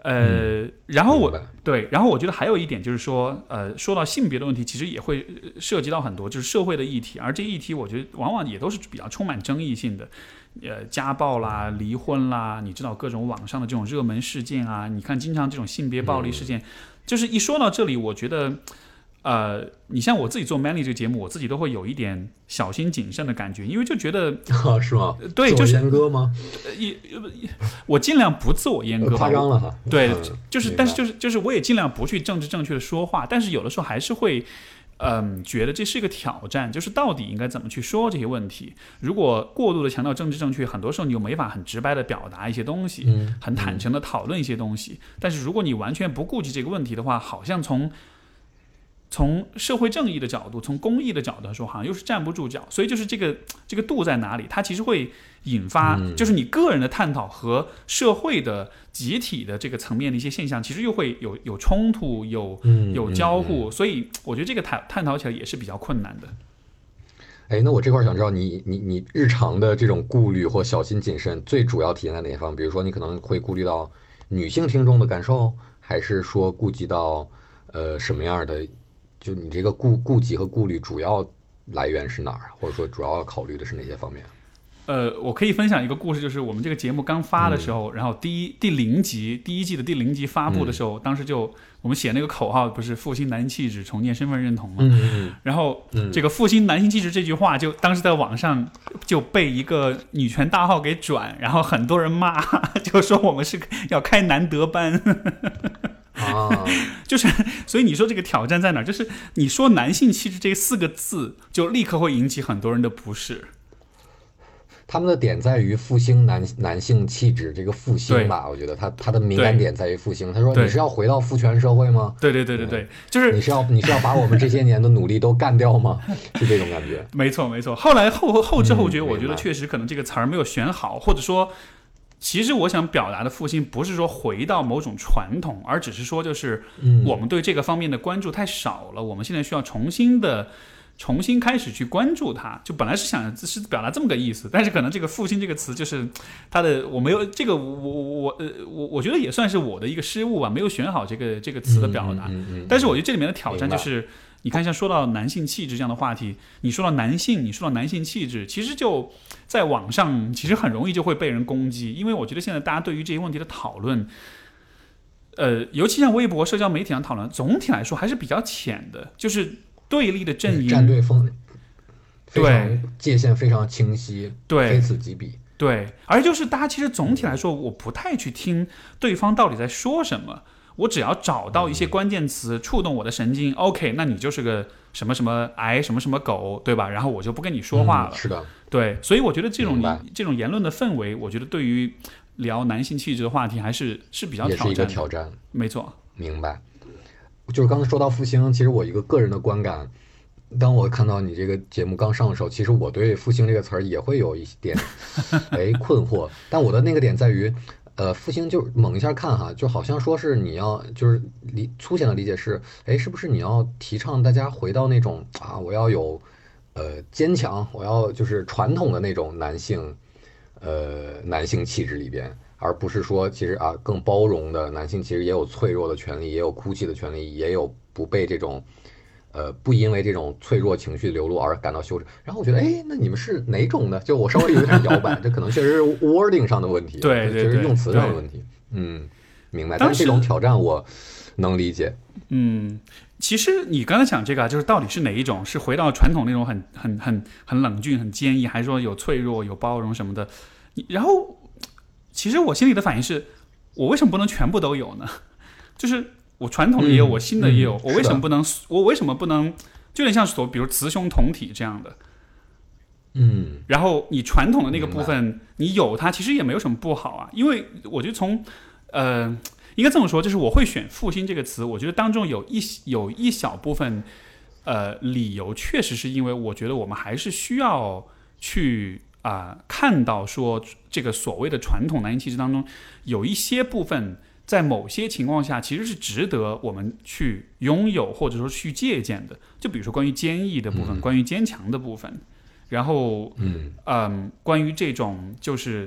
呃， 嗯、 然后我对，然后我觉得还有一点就是说，呃，说到性别的问题，其实也会涉及到很多就是社会的议题，而这议题我觉得往往也都是比较充满争议性的，呃，家暴啦、离婚啦，你知道各种网上的这种热门事件啊，你看经常这种性别暴力事件，嗯、就是一说到这里，我觉得。呃，你像我自己做 Manly 这个节目，我自己都会有一点小心谨慎的感觉，因为就觉得啊，是吗？ 对，就是阉割吗？ 也，我尽量不自我阉割， 夸张了哈。 对， 嗯、 就是，但是就是就是，我也尽量不去政治正确的说话，但是有的时候还是会，嗯，觉得这是一个挑战，就是到底应该怎么去说这些问题。如果过度的强调政治正确，很多时候你又没法很直白的表达一些东西， 嗯、 很坦诚的讨论一些东西。但是如果你完全不顾及这个问题的话，好像从从社会正义的角度，从公益的角度来说，好像又是站不住脚，所以就是这个这个度在哪里？它其实会引发，就是你个人的探讨和社会的集体的这个层面的一些现象，其实又会有有冲突，有有交互，所以我觉得这个探探讨起来也是比较困难的。 哎，那我这块想知道你你你日常的这种顾虑或小心谨慎，最主要体现在哪一方？比如说你可能会顾虑到女性听众的感受，还是说顾及到呃什么样的？就你这个顾顾及和顾虑主要来源是哪儿，或者说主要考虑的是哪些方面？ 呃，我可以分享一个故事，就是我们这个节目刚发的时候，嗯、然后第一第零集第一季的第零集发布的时候，嗯、当时就我们写那个口号不是复兴男性气质，重建身份认同嘛， 嗯嗯、 然后、嗯、这个复兴男性气质这句话就当时在网上就被一个女权大号给转，然后很多人骂，就说我们是要开男德班。 啊， 就是所以你说这个挑战在哪儿？就是你说男性气质这四个字，就立刻会引起很多人的不适。 他们的点在于复兴男男性气质这个复兴吧，我觉得他他的敏感点在于复兴。他说你是要回到父权社会吗？ 对对对对对，嗯、就是你是要你是要把我们这些年的努力都干掉吗？是这种感觉。 没错没错。后来后后知后觉，我觉得确实可能这个词儿没有选好，嗯、或者说。其实我想表达的复兴不是说回到某种传统，而只是说就是我们对这个方面的关注太少了，嗯、我们现在需要重新的重新开始去关注它。就本来是想是表达这么个意思，但是可能这个复兴这个词就是它的我没有这个我我呃我我觉得也算是我的一个失误吧，没有选好这个这个词的表达。 嗯嗯嗯嗯、 但是我觉得这里面的挑战就是。你看，像说到男性气质这样的话题，你说到男性，你说到男性气质，其实就在网上其实很容易就会被人攻击，因为我觉得现在大家对于这些问题的讨论，呃，尤其像微博、社交媒体上讨论，总体来说还是比较浅的，就是对立的阵营、 站队风，对界限非常清晰， 对， 非此即彼， 对，而就是大家其实总体来说，我不太去听对方到底在说什么。我只要找到一些关键词触动我的神经、嗯、，OK， 那你就是个什么什么癌什么什么狗，对吧？然后我就不跟你说话了。 嗯、是的， 对，所以我觉得这种这种言论的氛围，我觉得对于聊男性气质的话题还是是比较挑战的， 也是一个挑战。 没错， 明白。就是刚才说到复兴，其实我一个个人的观感，当我看到你这个节目刚上的时候，其实我对复兴这个词儿也会有一点哎困惑，但我的那个点在于。呃，复兴就猛一下看哈，就好像说是你要就是理粗浅的理解是，哎，是不是你要提倡大家回到那种啊，我要有呃坚强，我要就是传统的那种男性呃男性气质里边，而不是说其实啊更包容的男性其实也有脆弱的权利，也有哭泣的权利，也有不被这种。呃，不因为这种脆弱情绪流露而感到羞耻。然后我觉得，哎，那你们是哪种呢？就我稍微有点摇摆，这可能确实是 wording 上的问题， 对， 确实用词上的问题。嗯，明白。但是这种挑战我能理解。 嗯，其实你刚才讲这个啊，就是到底是哪一种？是回到传统那种很很很很冷峻、很坚毅，还是说有脆弱、有包容什么的？然后，其实我心里的反应是，我为什么不能全部都有呢？就是。我传统的也有， 嗯、 我新的也有， 嗯、 我为什么不能？我为什么不能？就有点像说，比如雌雄同体这样的。 嗯。 然后你传统的那个部分，你有它，其实也没有什么不好啊。因为我觉得从，呃，应该这么说，就是我会选复兴这个词，我觉得当中有一有一小部分，呃，理由确实是因为我觉得我们还是需要去啊、呃、看到说这个所谓的传统男性气质当中有一些部分。在某些情况下，其实是值得我们去拥有，或者说去借鉴的。就比如说关于坚毅的部分，嗯、关于坚强的部分，然后， 嗯， 嗯，关于这种就是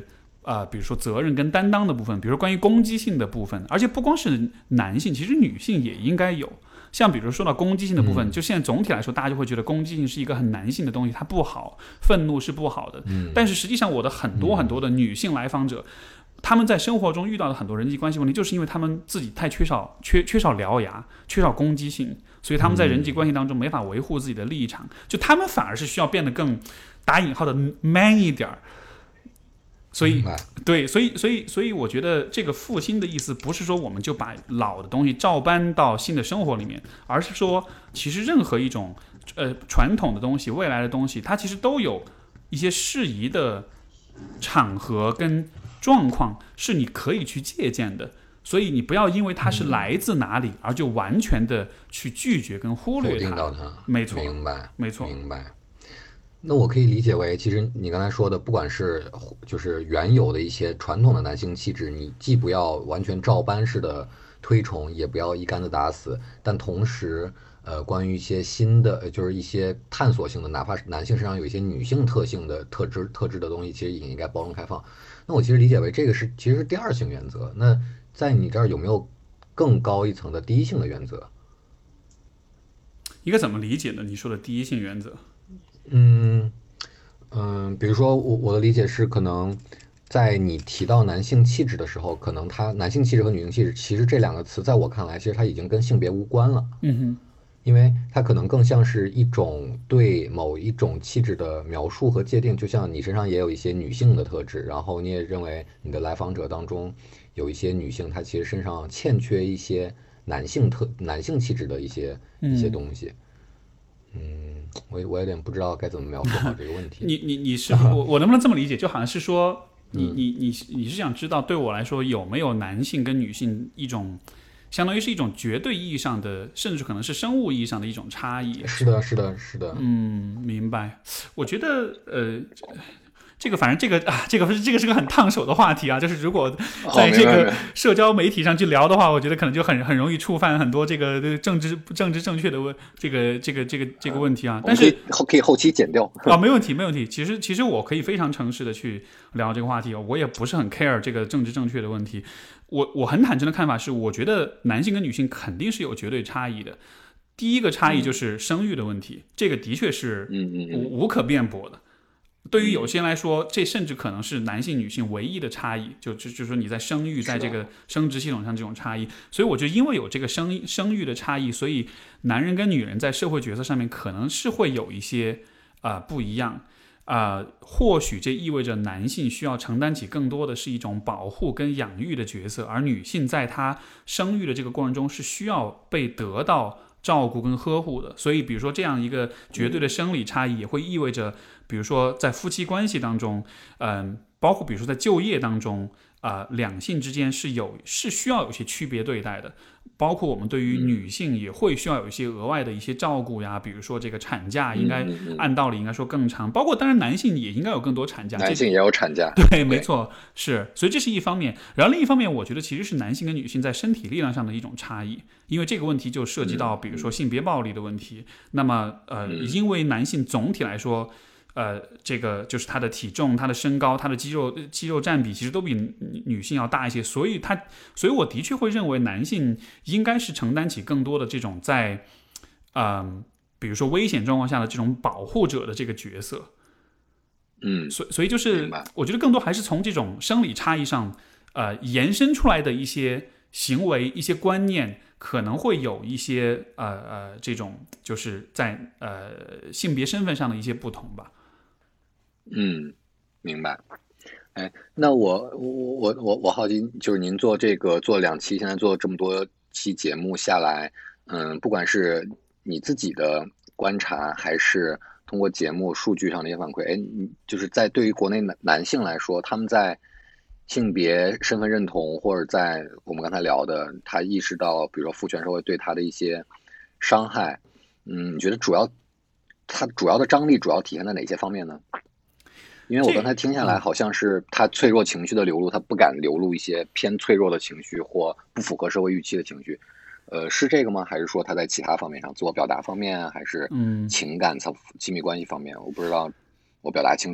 呃，比如说责任跟担当的部分，比如说关于攻击性的部分，而且不光是男性，其实女性也应该有。像比如说到攻击性的部分， 嗯就现在总体来说，大家就会觉得攻击性是一个很男性的东西，它不好，愤怒是不好的。 嗯但是实际上，我的很多很多的女性来访者，他们在生活中遇到的很多人际关系问题，就是因为他们自己太缺少缺缺少獠牙，缺少攻击性，所以他们在人际关系当中没法维护自己的立场，就他们反而是需要变得更打引号的 man 一点儿。所以，对，所以，所以，所以，我觉得这个复兴的意思不是说我们就把老的东西照搬到新的生活里面，而是说，其实任何一种呃传统的东西、未来的东西，它其实都有一些适宜的场合跟状况是你可以去借鉴的。所以你不要因为它是来自哪里，而就完全的去拒绝跟忽略它。 否定到它， 没错， 明白， 没错， 明白。那我可以理解为，其实你刚才说的，不管是就是原有的一些传统的男性气质，你既不要完全照搬式的推崇，也不要一竿子打死，但同时，呃，关于一些新的，就是一些探索性的，哪怕是男性身上有一些女性特性的特质特质的东西，其实也应该包容开放。那我其实理解为这个是其实是第二性原则。那在你这儿有没有更高一层的第一性的原则？ 应该怎么理解呢？你说的第一性原则？ 嗯嗯，比如说我我的理解是，可能在你提到男性气质的时候，可能他男性气质和女性气质，其实这两个词在我看来，其实它已经跟性别无关了。 嗯哼， 因为它可能更像是一种对某一种气质的描述和界定，就像你身上也有一些女性的特质，然后你也认为你的来访者当中有一些女性，她其实身上欠缺一些男性特男性气质的一些一些东西。嗯，我我有点不知道该怎么描述好这个问题。 你你你是我我能不能这么理解？就好像是说，你嗯你你你是想知道，对我来说有没有男性跟女性一种，相当于是一种绝对意义上的，甚至可能是生物意义上的一种差异？ 是的，是的，是的。 嗯，明白。我觉得呃。这个反正这个啊，这个这个是个很烫手的话题啊，就是如果在这个社交媒体上去聊的话，我觉得可能就很很容易触犯很多这个政治政治正确的问这个这个这个这个问题啊。但是后可以后期剪掉啊，没问题没问题。其实其实我可以非常诚实的去聊这个话题，我也不是很 care 这个政治正确的问题。我我很坦诚的看法是，我觉得男性跟女性肯定是有绝对差异的。第一个差异就是生育的问题，这个的确是无无可辩驳的。对于有些人来说，这甚至可能是男性女性唯一的差异，就就就是说你在生育，在这个生殖系统上这种差异。所以我就因为有这个生生育的差异，所以男人跟女人在社会角色上面可能是会有一些啊、呃、不一样啊、呃。或许这意味着男性需要承担起更多的是一种保护跟养育的角色，而女性在她生育的这个过程中是需要被得到照顾跟呵护的。所以比如说这样一个绝对的生理差异也会意味着，比如说在夫妻关系当中，嗯，包括比如说在就业当中啊、呃，两性之间是有是需要有些区别对待的。包括我们对于女性也会需要有一些额外的一些照顾呀，比如说这个产假应该按道理应该说更长，包括当然男性也应该有更多产假， 男性也有产假， 对，没错，是，所以这是一方面。然后另一方面，我觉得其实是男性跟女性在身体力量上的一种差异，因为这个问题就涉及到比如说性别暴力的问题。那么呃，因为男性总体来说，呃，这个就是他的体重、他的身高、他的肌肉肌肉占比其实都比女性要大一些，所以他，所以我的确会认为男性应该是承担起更多的这种在，嗯、呃，比如说危险状况下的这种保护者的这个角色。 嗯， 所以所以就是我觉得更多还是从这种生理差异上，呃，延伸出来的一些行为、一些观念。可能会有一些呃呃这种就是在呃性别身份上的一些不同吧。 嗯，明白。哎，那我我我我我好奇，就是您做这个做两期，现在做这么多期节目下来，嗯，不管是你自己的观察，还是通过节目数据上的一些反馈，哎，你就是在对于国内男男性来说，他们在性别身份认同，或者在我们刚才聊的，他意识到，比如说父权社会对他的一些伤害，嗯，你觉得主要他主要的张力主要体现在哪些方面呢？因为我刚才听下来，好像是他脆弱情绪的流露，他不敢流露一些偏脆弱的情绪或不符合社会预期的情绪，呃，是这个吗？还是说他在其他方面上，自我表达方面，还是情感、亲密关系方面？我不知道我表达清楚没？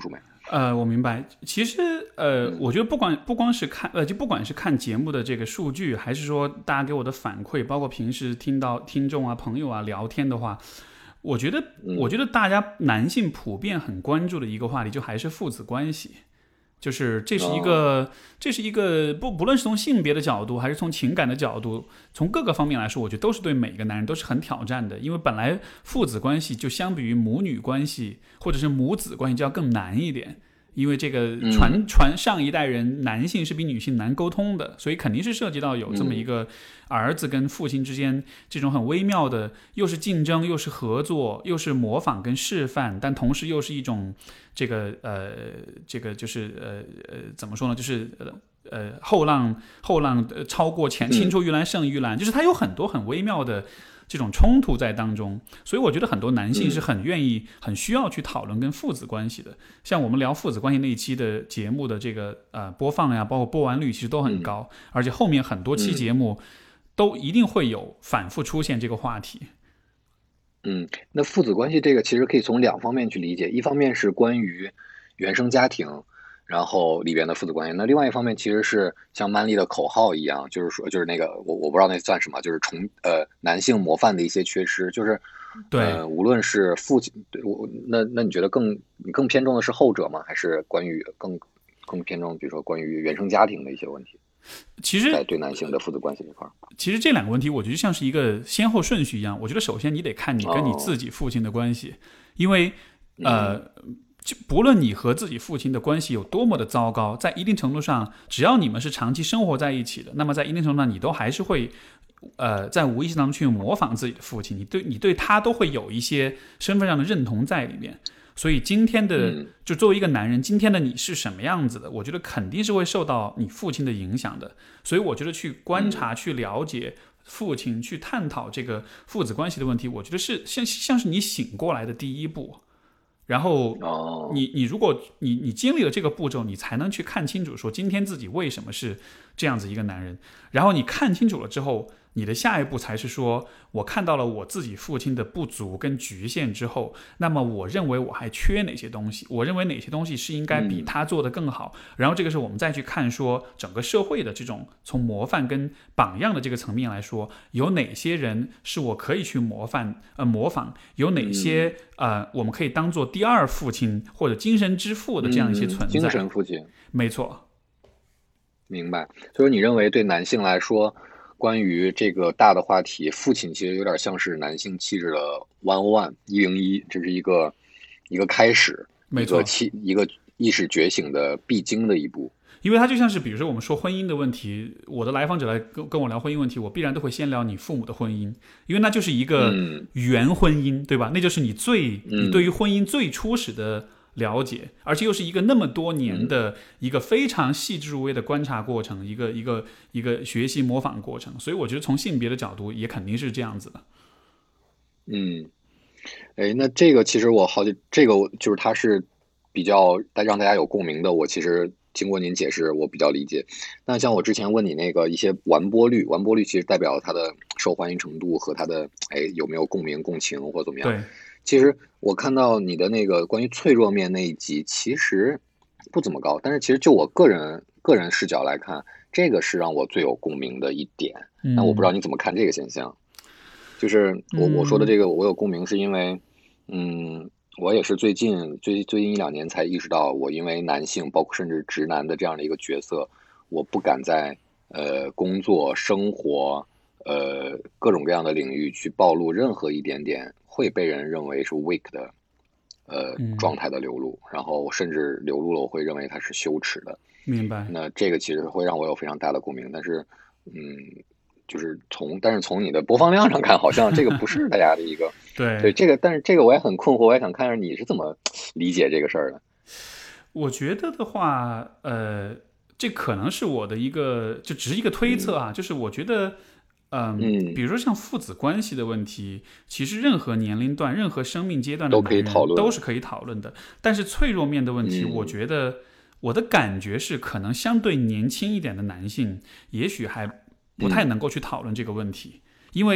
呃，我明白。其实，呃，我觉得不管不光是看，呃，就不管是看节目的这个数据，还是说大家给我的反馈，包括平时听到听众啊、朋友啊聊天的话，我觉得，我觉得大家男性普遍很关注的一个话题，就还是父子关系。就是这是一个，哦、这是一个不不论是从性别的角度，还是从情感的角度，从各个方面来说，我觉得都是对每个男人都是很挑战的。因为本来父子关系就相比于母女关系或者是母子关系就要更难一点，因为这个传传上一代人男性是比女性难沟通的，所以肯定是涉及到有这么一个儿子跟父亲之间这种很微妙的，又是竞争，又是合作，又是模仿跟示范，但同时又是一种。这个呃，这个就是呃呃，怎么说呢？就是呃呃，后浪后浪、呃、超过前，青出于蓝胜于蓝，就是它有很多很微妙的这种冲突在当中。所以我觉得很多男性是很愿意、很需要去讨论跟父子关系的。像我们聊父子关系那一期的节目的这个呃播放呀，包括播完率其实都很高，而且后面很多期节目都一定会有反复出现这个话题。 嗯，那父子关系这个其实可以从两方面去理解，一方面是关于原生家庭，然后里边的父子关系，那另外一方面其实是像曼丽的口号一样，就是说，就是那个我我不知道那算什么，就是重呃男性模范的一些缺失，就是对， 呃无论是父亲，对我那那你觉得更你更偏重的是后者吗？还是关于更更偏重，比如说关于原生家庭的一些问题？ 其实在对男性的父子关系这块，其实这两个问题，我觉得像是一个先后顺序一样。我觉得首先你得看你跟你自己父亲的关系，哦、因为呃，不论你和自己父亲的关系有多么的糟糕，在一定程度上，只要你们是长期生活在一起的，那么在一定程度上，你都还是会呃，在无意识当中去模仿自己的父亲，你对你对他都会有一些身份上的认同在里面。所以今天的，就作为一个男人，今天的你是什么样子的？我觉得肯定是会受到你父亲的影响的。所以我觉得去观察、去了解父亲、去探讨这个父子关系的问题，我觉得是像像是你醒过来的第一步。然后你你如果你你经历了这个步骤，你才能去看清楚说今天自己为什么是这样子一个男人。然后你看清楚了之后，你的下一步才是说，我看到了我自己父亲的不足跟局限之后，那么我认为我还缺哪些东西，我认为哪些东西是应该比他做得更好。嗯、然后这个是我们再去看说整个社会的这种从模范跟榜样的这个层面来说，有哪些人是我可以去模范呃模仿，有哪些、嗯、呃我们可以当做第二父亲或者精神之父的这样一些存在。嗯、 精神父亲， 没错。 明白。所以你认为对男性来说，关于这个大的话题，父亲其实有点像是男性气质的 one o one 一零一，这是一个一个开始， 没错， 一个气一个意识觉醒的必经的一步。 因为它就像是，比如说我们说婚姻的问题，我的来访者来跟跟我聊婚姻问题，我必然都会先聊你父母的婚姻，因为那就是一个原婚姻，嗯、对吧？那就是你最你对于婚姻最初始的了解，而且又是一个那么多年的一个非常细致入微的观察过程，一个一个一个学习模仿过程，所以我觉得从性别的角度也肯定是这样子的。 嗯，哎，那这个其实我好奇，这个就是它是比较让大家有共鸣的，我其实经过您解释，我比较理解。那像我之前问你那个一些完播率，完播率其实代表它的受欢迎程度和它的哎有没有共鸣共情或怎么样。 对。 其实我看到你的那个关于脆弱面那一集，其实不怎么高，但是其实就我个人个人视角来看，这个是让我最有共鸣的一点。 嗯、 那我不知道你怎么看这个现象？就是我我说的这个我有共鸣，是因为，嗯，我也是最近最最近一两年才意识到，我因为男性，包括甚至直男的这样的一个角色，我不敢在呃工作、生活、呃各种各样的领域去暴露任何一点点会被人认为是 weak 的呃状态的流露，然后甚至流露了我会认为它是羞耻的。 明白。 那这个其实会让我有非常大的共鸣，但是嗯，就是从但是从你的播放量上看，好像这个不是大家的一个对对这个，但是这个我也很困惑，我也想看看你是怎么理解这个事儿的。 我觉得的话，呃，这可能是我的一个就只是一个推测啊，嗯、就是我觉得。嗯，比如说像父子关系的问题，其实任何年龄段、任何生命阶段的男人都可以讨论， 都是可以讨论的。但是脆弱面的问题，嗯、我觉得我的感觉是，可能相对年轻一点的男性，也许还不太能够去讨论这个问题，嗯、因为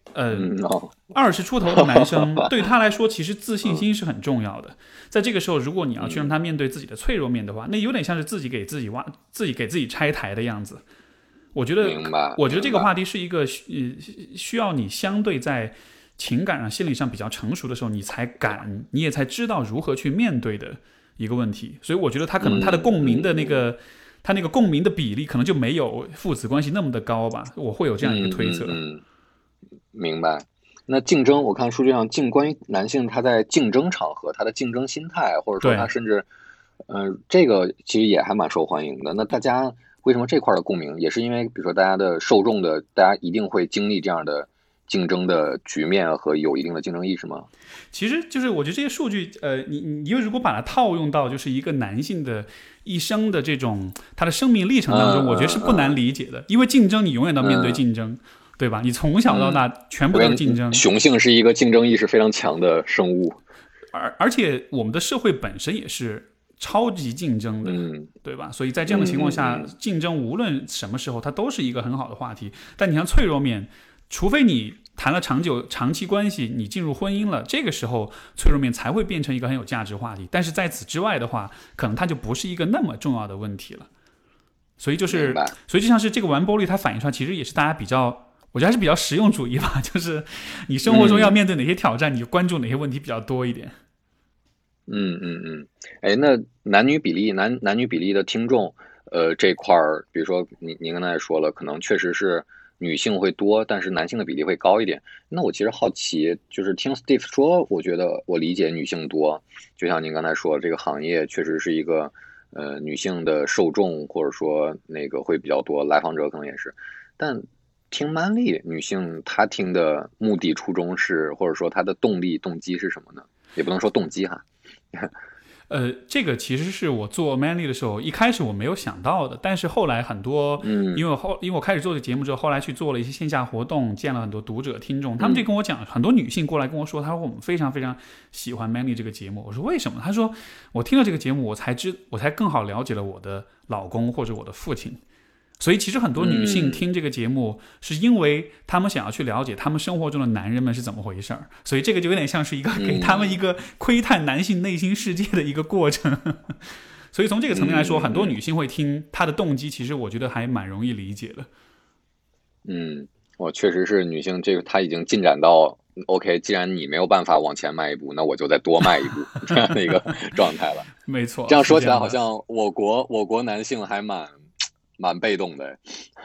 呃， 嗯哦， 二十出头的男生对他来说，其实自信心是很重要的。在这个时候，如果你要去让他面对自己的脆弱面的话，那有点像是自己给自己挖、自己给自己拆台的样子。我觉得，我觉得这个话题是一个需需要你相对在情感上、心理上比较成熟的时候，你才敢，你也才知道如何去面对的一个问题。所以我觉得他可能他的共鸣的那个。嗯嗯他那个共鸣的比例可能就没有父子关系那么的高吧，我会有这样一个推测。 嗯，嗯嗯明白。那竞争，我看数据上，竞关于男性他在竞争场合他的竞争心态，或者说他甚至，呃，这个其实也还蛮受欢迎的。那大家为什么这块的共鸣，也是因为比如说大家的受众的，大家一定会经历这样的竞争的局面和有一定的竞争意识吗？ 其实就是我觉得这些数据，呃，你你如果把它套用到就是一个男性的一生的这种他的生命历程当中， 嗯、 我觉得是不难理解的。嗯、因为竞争，你永远都面对竞争，嗯、对吧？你从小到大全部都是竞争。 雄性是一个竞争意识非常强的生物， 而而且我们的社会本身也是超级竞争的， 嗯、 对吧？所以在这样的情况下， 嗯、 竞争无论什么时候，它都是一个很好的话题。但你像脆弱面，除非你谈了长久长期关系，你进入婚姻了，这个时候脆弱面才会变成一个很有价值话题。但是在此之外的话，可能它就不是一个那么重要的问题了。所以就是，所以就像是这个完播率，它反映出来其实也是大家比较，我觉得还是比较实用主义吧。就是你生活中要面对哪些挑战，嗯、你关注哪些问题比较多一点。 嗯嗯嗯，哎，那男女比例，男男女比例的听众，呃，这块儿，比如说您您刚才也说了，可能确实是。女性会多，但是男性的比例会高一点。那我其实好奇，就是听 Steve 说，我觉得我理解女性多，就像您刚才说，这个行业确实是一个呃女性的受众或者说那个会比较多，来访者可能也是。但听 Manly 女性她听的目的初衷是，或者说她的动力动机是什么呢？也不能说动机哈。 呃，这个其实是我做 Manly 的时候，一开始我没有想到的，但是后来很多， 嗯， 因为后因为我开始做这个节目之后，后来去做了一些线下活动，见了很多读者听众，他们就跟我讲，嗯、很多女性过来跟我说，她说我们非常非常喜欢 Manly 这个节目。我说为什么？她说我听了这个节目，我才知我才更好了解了我的老公或者我的父亲。所以其实很多女性听这个节目，是因为她们想要去了解她们生活中的男人们是怎么回事儿，所以这个就有点像是一个给他们一个窥探男性内心世界的一个过程。所以从这个层面来说，很多女性会听，她的动机其实我觉得还蛮容易理解的。 嗯，我确实是女性，这个她已经进展到 OK， 既然你没有办法往前迈一步，那我就再多迈一步这样的一个状态了。 没错， 这样说起来，好像我国我国男性还蛮。蛮被动的，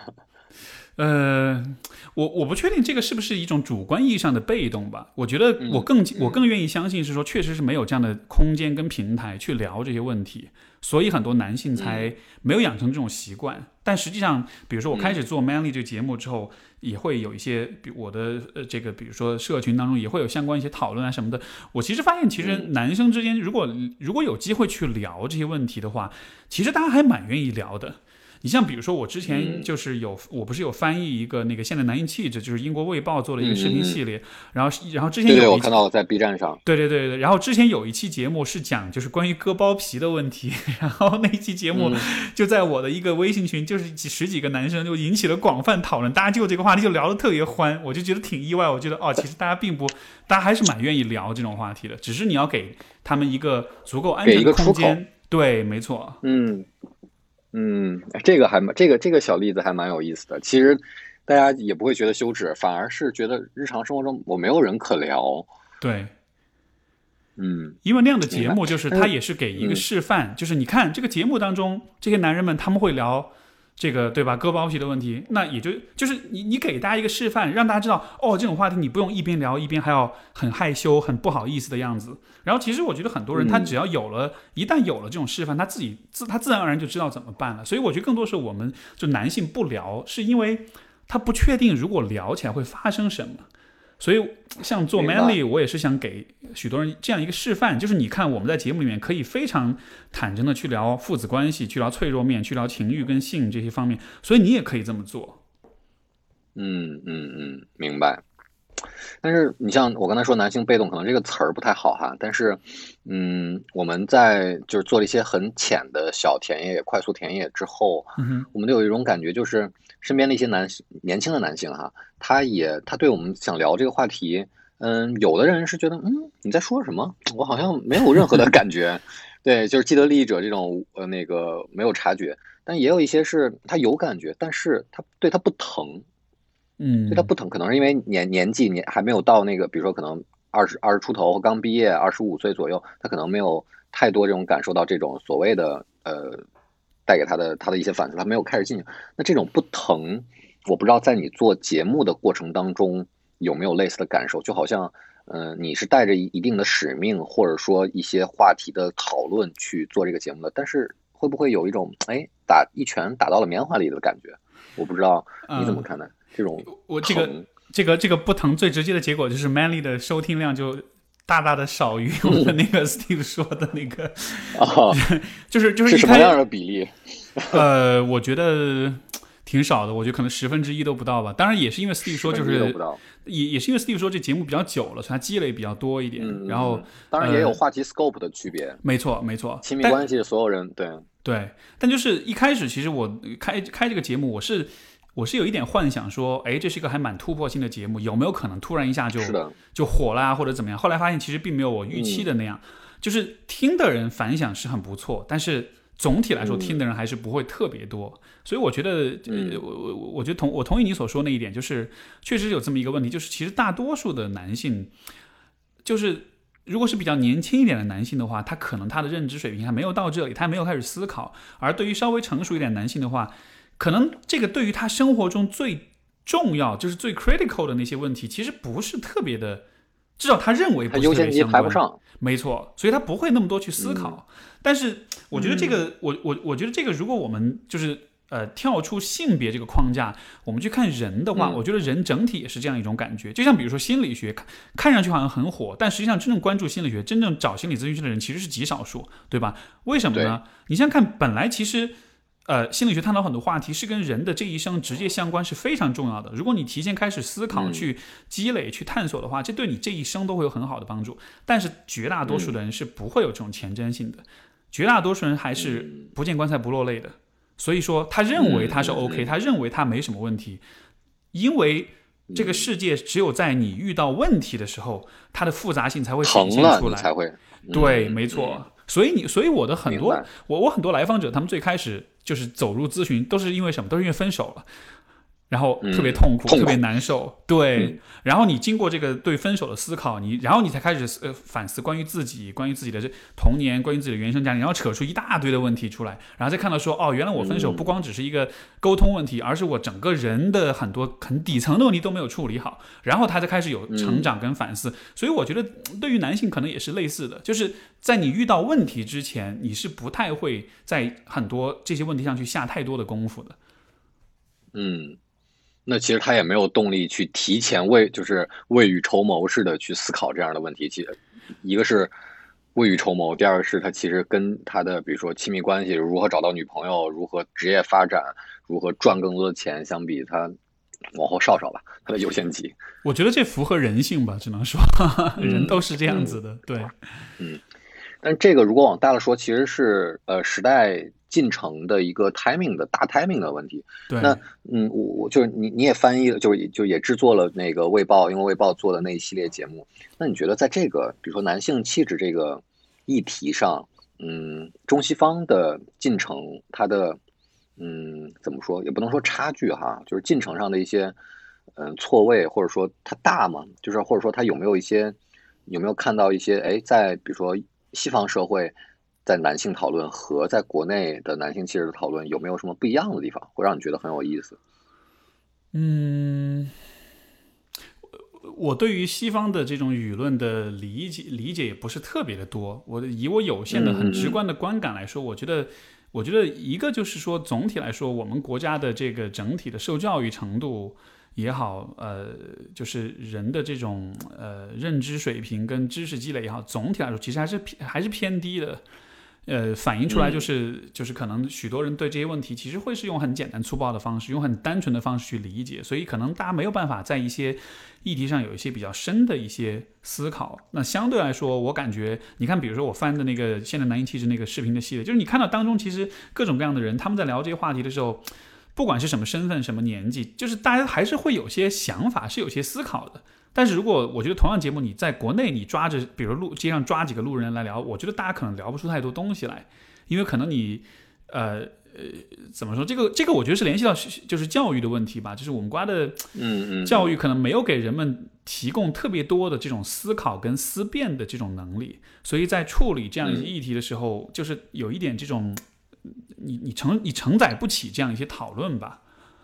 呃，我我不确定这个是不是一种主观意义上的被动吧。我觉得我更、嗯、我更愿意相信是说，确实是没有这样的空间跟平台去聊这些问题，所以很多男性才没有养成这种习惯。嗯、但实际上，比如说我开始做 Manly 这个节目之后，嗯、也会有一些，比我的呃这个，比如说社群当中也会有相关一些讨论啊什么的。我其实发现，其实男生之间如果如果有机会去聊这些问题的话，其实大家还蛮愿意聊的。你像比如说我之前就是有、嗯、我不是有翻译一个那个现代男性气质，就是英国卫报做了一个视频系列，嗯、然后然后之前有一对对我看到了在 B 站上， 对对对对，然后之前有一期节目是讲就是关于割包皮的问题，然后那一期节目就在我的一个微信群，就是几十几个男生就引起了广泛讨论，大家就这个话题就聊得特别欢，我就觉得挺意外，我觉得哦，其实大家并不，大家还是蛮愿意聊这种话题的，只是你要给他们一个足够安全的空间，对，没错， 嗯。嗯，这个还蛮这个这个小例子还蛮有意思的。其实大家也不会觉得羞耻，反而是觉得日常生活中我没有人可聊。 对， 嗯， 因为那样的节目就是它也是给一个示范，嗯、就是你看这个节目当中这些男人们他们会聊这个对吧割包皮的问题，那也就就是你你给大家一个示范，让大家知道哦这种话题你不用一边聊一边还要很害羞很不好意思的样子。然后其实我觉得很多人他只要有了、嗯、一旦有了这种示范，他自己自他自然而然就知道怎么办了。所以我觉得更多时候我们就男性不聊，是因为他不确定如果聊起来会发生什么。所以像做 Manly 我也是想给许多人这样一个示范，就是你看我们在节目里面可以非常坦诚的去聊父子关系，去聊脆弱面，去聊情欲跟性这些方面，所以你也可以这么做。 嗯嗯嗯，明白。 但是你像我刚才说男性被动，可能这个词儿不太好哈，但是，嗯，我们在就是做了一些很浅的小田野、快速田野之后， 嗯我们都有一种感觉，就是身边的一些男年轻的男性哈，他也他对我们想聊这个话题，嗯，有的人是觉得，嗯，你在说什么？我好像没有任何的感觉，对，就是既得利益者这种呃那个没有察觉，但也有一些是他有感觉，但是他对他不疼。对他嗯不疼，可能是因为年年纪年还没有到那个，比如说可能二十二十出头，刚毕业二十五岁左右，他可能没有太多这种感受到这种所谓的呃带给他的他的一些反思，他没有开始进去。那这种不疼，我不知道在你做节目的过程当中有没有类似的感受，就好像呃你是带着一定的使命，或者说一些话题的讨论去做这个节目的，但是会不会有一种哎打一拳打到了棉花里的感觉？我不知道你怎么看待？这种我这个这个这个不疼，最直接的结果就是 Manly 的收听量就大大的少于我的那个 Steve 说的那个， 哦， 就是就是是什么样的比例？ 呃，我觉得挺少的，我觉得可能十分之一都不到吧。当然也是因为 Steve 说就是也也是因为 Steve 说这节目比较久了，所以他积累比较多一点。 嗯、 然后当然也有话题 scope 的区别， 呃、没错没错， 亲密关系所有人对对，但就是一开始其实我开开这个节目我是。我是有一点幻想说，哎，这是一个还蛮突破性的节目，有没有可能突然一下就就火啦，或者怎么样？后来发现其实并没有我预期的那样，嗯、就是听的人反响是很不错，但是总体来说听的人还是不会特别多。嗯、所以我觉得， 嗯、 我我我觉得同我同意你所说那一点，就是确实有这么一个问题，就是其实大多数的男性，就是如果是比较年轻一点的男性的话，他可能他的认知水平还没有到这里，他还没有开始思考；而对于稍微成熟一点的男性的话，可能这个对于他生活中最重要，就是最 critical 的那些问题，其实不是特别的，至少他认为不是特别相关，他优先级排不上， 没错，所以他不会那么多去思考。嗯、但是我觉得这个， 嗯、 我我我觉得这个，如果我们就是呃跳出性别这个框架，我们去看人的话， 嗯、 我觉得人整体也是这样一种感觉。就像比如说心理学，看看上去好像很火，但实际上真正关注心理学、真正找心理咨询师的人其实是极少数，对吧？为什么呢？你想看，本来其实。呃，心理学探讨很多话题是跟人的这一生直接相关，是非常重要的。如果你提前开始思考、 嗯、 去积累、去探索的话，这对你这一生都会有很好的帮助。但是绝大多数的人是不会有这种前瞻性的，嗯、绝大多数人还是不见棺材不落泪的。所以说，他认为他是 OK，、嗯、他认为他没什么问题，因为这个世界只有在你遇到问题的时候，它的复杂性才会显现出来。 才会、 嗯、对，没错。所以你，所以我的很多，我我很多来访者，他们最开始就是走入咨询，都是因为什么？都是因为分手了，然后特别痛苦， 嗯、痛苦特别难受。对， 嗯、 然后你经过这个对分手的思考，你然后你才开始呃反思关于自己，关于自己的这童年，关于自己的原生家庭，然后扯出一大堆的问题出来，然后再看到说，哦，原来我分手不光只是一个沟通问题，嗯、而是我整个人的很多很底层的问题都没有处理好，然后他才开始有成长跟反思。嗯、所以我觉得对于男性可能也是类似的，就是在你遇到问题之前，你是不太会在很多这些问题上去下太多的功夫的。 嗯。那其实他也没有动力去提前未就是未雨绸缪似的去思考这样的问题。其实，一个是未雨绸缪，第二个是他其实跟他的比如说亲密关系，如何找到女朋友，如何职业发展，如何赚更多的钱，相比他往后稍稍吧，他的优先级。 我觉得这符合人性吧，只能说人都是这样子的， 嗯、 对。 嗯，但这个如果往大了说，其实是呃时代进程的一个 timing 的大 timing 的问题。 对， 那嗯，我我就是你你也翻译了，就就也制作了那个《卫报》，因为《卫报》做的那一系列节目。那你觉得在这个比如说男性气质这个议题上，嗯，中西方的进程，它的嗯怎么说，也不能说差距哈，就是进程上的一些嗯错位，或者说它大吗？就是或者说它有没有一些有没有看到一些哎，在比如说西方社会。在男性讨论和在国内的男性气质的讨论有没有什么不一样的地方，会让你觉得很有意思？ 嗯，我对于西方的这种舆论的理解理解也不是特别的多。我以我有限的很直观的观感来说，嗯、我觉得，我觉得一个就是说，总体来说，我们国家的这个整体的受教育程度也好，呃，就是人的这种呃认知水平跟知识积累也好，总体来说其实还是偏还是偏低的。 呃，反映出来就是、嗯、就是可能许多人对这些问题其实会是用很简单粗暴的方式，用很单纯的方式去理解，所以可能大家没有办法在一些议题上有一些比较深的一些思考。那相对来说，我感觉你看，比如说我翻的那个现代男性气质那个视频的系列，就是你看到当中其实各种各样的人，他们在聊这些话题的时候，不管是什么身份、什么年纪，就是大家还是会有些想法，是有些思考的。但是如果我觉得同样节目你在国内你抓着比如路街上抓几个路人来聊，我觉得大家可能聊不出太多东西来，因为可能你呃呃怎么说，这个这个我觉得是联系到就是教育的问题吧，就是我们国家的教育可能没有给人们提供特别多的这种思考跟思辨的这种能力，所以在处理这样一些议题的时候，就是有一点这种你你承你承载不起这样一些讨论吧。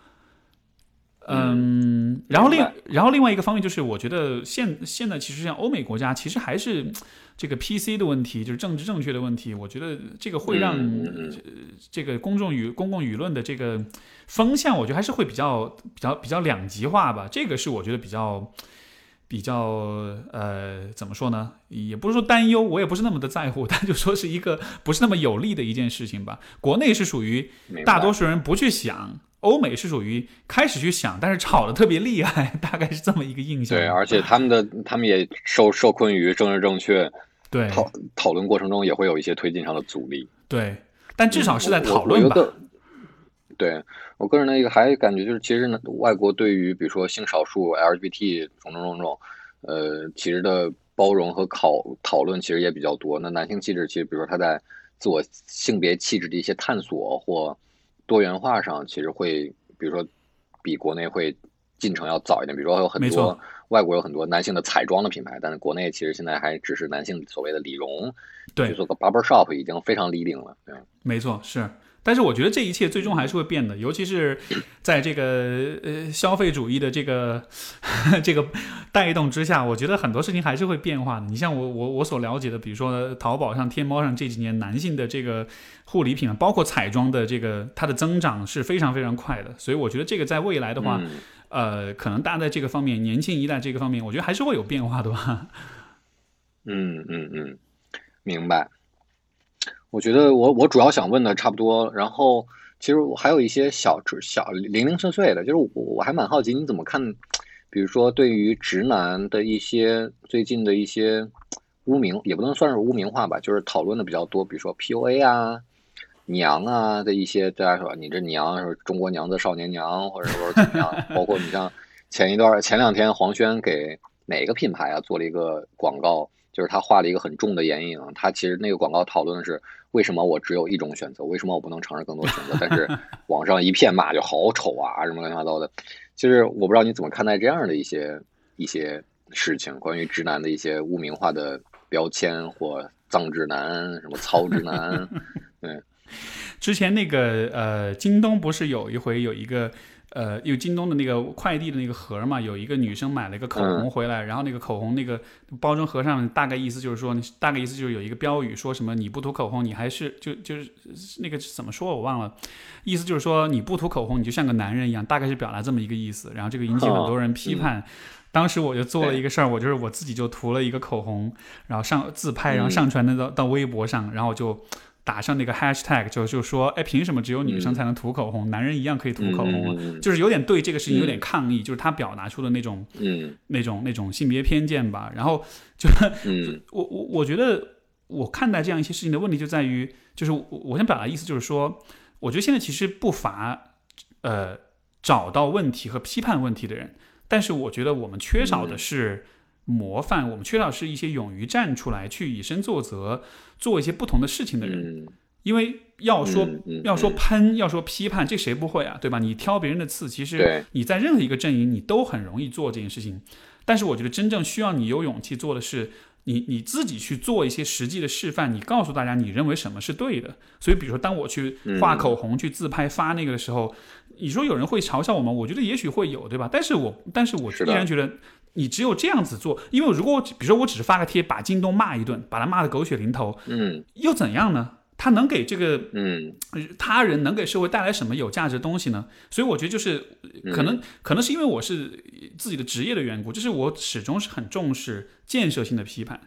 嗯，然后另然后另外一个方面就是，我觉得现现在其实像欧美国家，其实还是这个 P C 的问题，就是政治正确的问题。我觉得这个会让这个公众舆公共舆论的这个风向，我觉得还是会比较比较比较两极化吧。这个是我觉得比较比较呃怎么说呢？也不是说担忧，我也不是那么的在乎，但就说是一个不是那么有利的一件事情吧。国内是属于大多数人不去想。欧美是属于开始去想，但是吵得特别厉害，大概是这么一个印象。 对，而且他们的他们也受受困于政治正确， 对讨讨论过程中也会有一些推进上的阻力。 对，但至少是在讨论吧。 嗯、我我我对我个人的一个还感觉就是，其实呢，外国对于比如说性少数、L G B T 种种种种，呃，其实的包容和考讨论其实也比较多。那男性气质其实，比如说他在自我性别气质的一些探索或多元化上，其实会比如说比国内会进程要早一点。比如说有很多外国有很多男性的彩妆的品牌，但是国内其实现在还只是男性所谓的理容， 对， 去做个 barber shop 已经非常 leading 了。对， 没错，是。但是我觉得这一切最终还是会变的，尤其是在这个呃消费主义的这个这个带动之下，我觉得很多事情还是会变化的。你像我我我所了解的，比如说淘宝上、天猫上这几年男性的这个护理品，包括彩妆的这个它的增长是非常非常快的，所以我觉得这个在未来的话， 嗯、 呃，可能大家在这个方面，年轻一代这个方面，我觉得还是会有变化的吧。 嗯嗯嗯，明白。我觉得我我主要想问的差不多，然后其实我还有一些小小零零碎碎的，就是我我还蛮好奇你怎么看，比如说对于直男的一些最近的一些污名，也不能算是污名化吧，就是讨论的比较多，比如说 P U A 啊、娘啊的一些，大家说你这娘是中国娘子少年娘，或者说怎么样，包括你像前一段前两天黄轩给哪个品牌啊做了一个广告。就是他画了一个很重的眼影，他其实那个广告讨论的是为什么我只有一种选择，为什么我不能尝试更多选择？但是网上一片骂，就好丑啊，什么乱七八糟的。就是我不知道你怎么看待这样的一些一些事情，关于直男的一些污名化的标签或脏直男、什么糙直男。对， 之前那个呃，京东不是有一回有一个。呃，有京东的那个快递的那个盒嘛，有一个女生买了一个口红回来，嗯、然后那个口红那个包装盒上大概意思就是说，大概意思就是有一个标语说什么你不涂口红，你还是就就是那个怎么说我忘了，意思就是说你不涂口红你就像个男人一样，大概是表达这么一个意思。然后这个引起很多人批判。哦嗯、当时我就做了一个事儿，我就是我自己就涂了一个口红，然后上自拍，然后上传到到微博上，然后就。打上那个 hashtag 就就说，哎，凭什么只有女生才能涂口红，嗯、男人一样可以涂口红？ 嗯、 就是有点对这个事情有点抗议，嗯、就是他表达出的那种， 嗯、 那种那种性别偏见吧。然后就， 嗯、 我我我觉得我看待这样一些事情的问题就在于，就是我我想表达的意思就是说，我觉得现在其实不乏呃找到问题和批判问题的人，但是我觉得我们缺少的是。模范，我们缺少是一些勇于站出来去以身作则做一些不同的事情的人。 嗯、 因为要说、 嗯、 要说喷、嗯、要说批判，这谁不会啊，对吧？你挑别人的刺，其实你在任何一个阵营你都很容易做这件事情。但是我觉得真正需要你有勇气做的是你你自己去做一些实际的示范，你告诉大家你认为什么是对的。所以比如说当我去画口红、嗯、去自拍发那个的时候，你说有人会嘲笑我吗？我觉得也许会有，对吧？但是我但是我依然觉得你只有这样子做，因为如果我比如说我只是发个贴把京东骂一顿，把他骂得狗血淋头， 嗯， 又怎样呢？他能给这个嗯他人能给社会带来什么有价值的东西呢？所以我觉得就是可能、嗯、可能是因为我是自己的职业的缘故，就是我始终是很重视建设性的批判。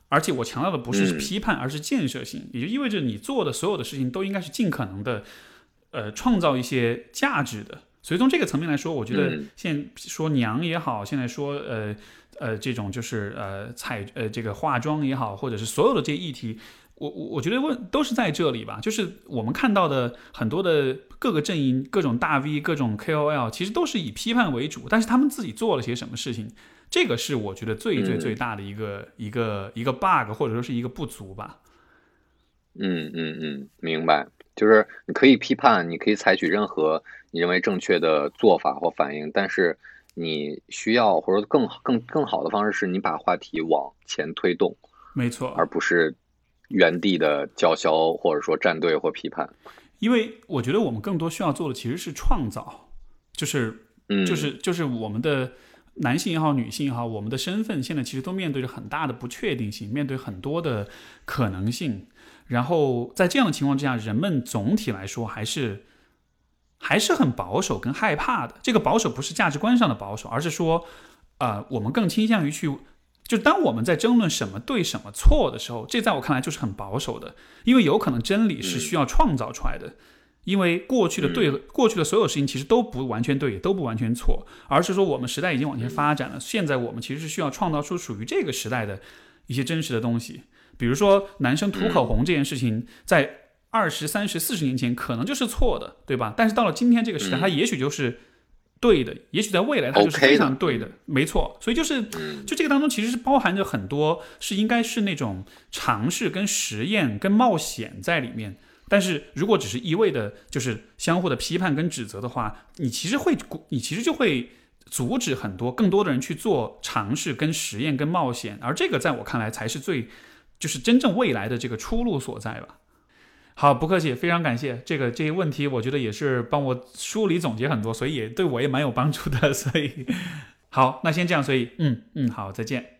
而且我强调的不是批判，而是建设性， 嗯、 也就意味着你做的所有的事情都应该是尽可能的，呃，创造一些价值的。所以从这个层面来说，我觉得现在说娘也好，现在说呃呃这种就是呃彩呃这个化妆也好，或者是所有的这些议题，我我我觉得问都是在这里吧。就是我们看到的很多的各个阵营、各种大 V、各种 K O L， 其实都是以批判为主，但是他们自己做了些什么事情？这个是我觉得最最最大的一个、嗯、一个一个 bug， 或者说是一个不足吧。 嗯嗯嗯，明白。就是你可以批判，你可以采取任何你认为正确的做法或反应，但是你需要或者更更更好的方式是你把话题往前推动， 没错， 而不是原地的叫嚣或者说站队或批判。 因为我觉得我们更多需要做的其实是创造，就是就是就是我们的。男性也好，女性也好，我们的身份现在其实都面对着很大的不确定性，面对很多的可能性。然后在这样的情况之下，人们总体来说还是还是很保守跟害怕的。这个保守不是价值观上的保守，而是说，呃，我们更倾向于去，就当我们在争论什么对什么错的时候，这在我看来就是很保守的，因为有可能真理是需要创造出来的。因为过去的对、嗯、过去的所有事情其实都不完全对，也都不完全错，而是说我们时代已经往前发展了，嗯、现在我们其实是需要创造出属于这个时代的一些真实的东西。比如说男生涂口红这件事情，在二十三十四十年前可能就是错的，对吧？但是到了今天这个时代，它也许就是对的，也许在未来它就是非常对的， okay 的没错。所以就是就这个当中其实是包含着很多是应该是那种尝试跟实验跟冒险在里面。但是如果只是一味的就是相互的批判跟指责的话，你其实会你其实就会阻止很多更多的人去做尝试跟实验跟冒险，而这个在我看来才是最就是真正未来的这个出路所在吧。好，不客气，非常感谢。这个这些问题我觉得也是帮我梳理总结很多，所以也对我也蛮有帮助的。所以好，那先这样，所以嗯嗯好，再见。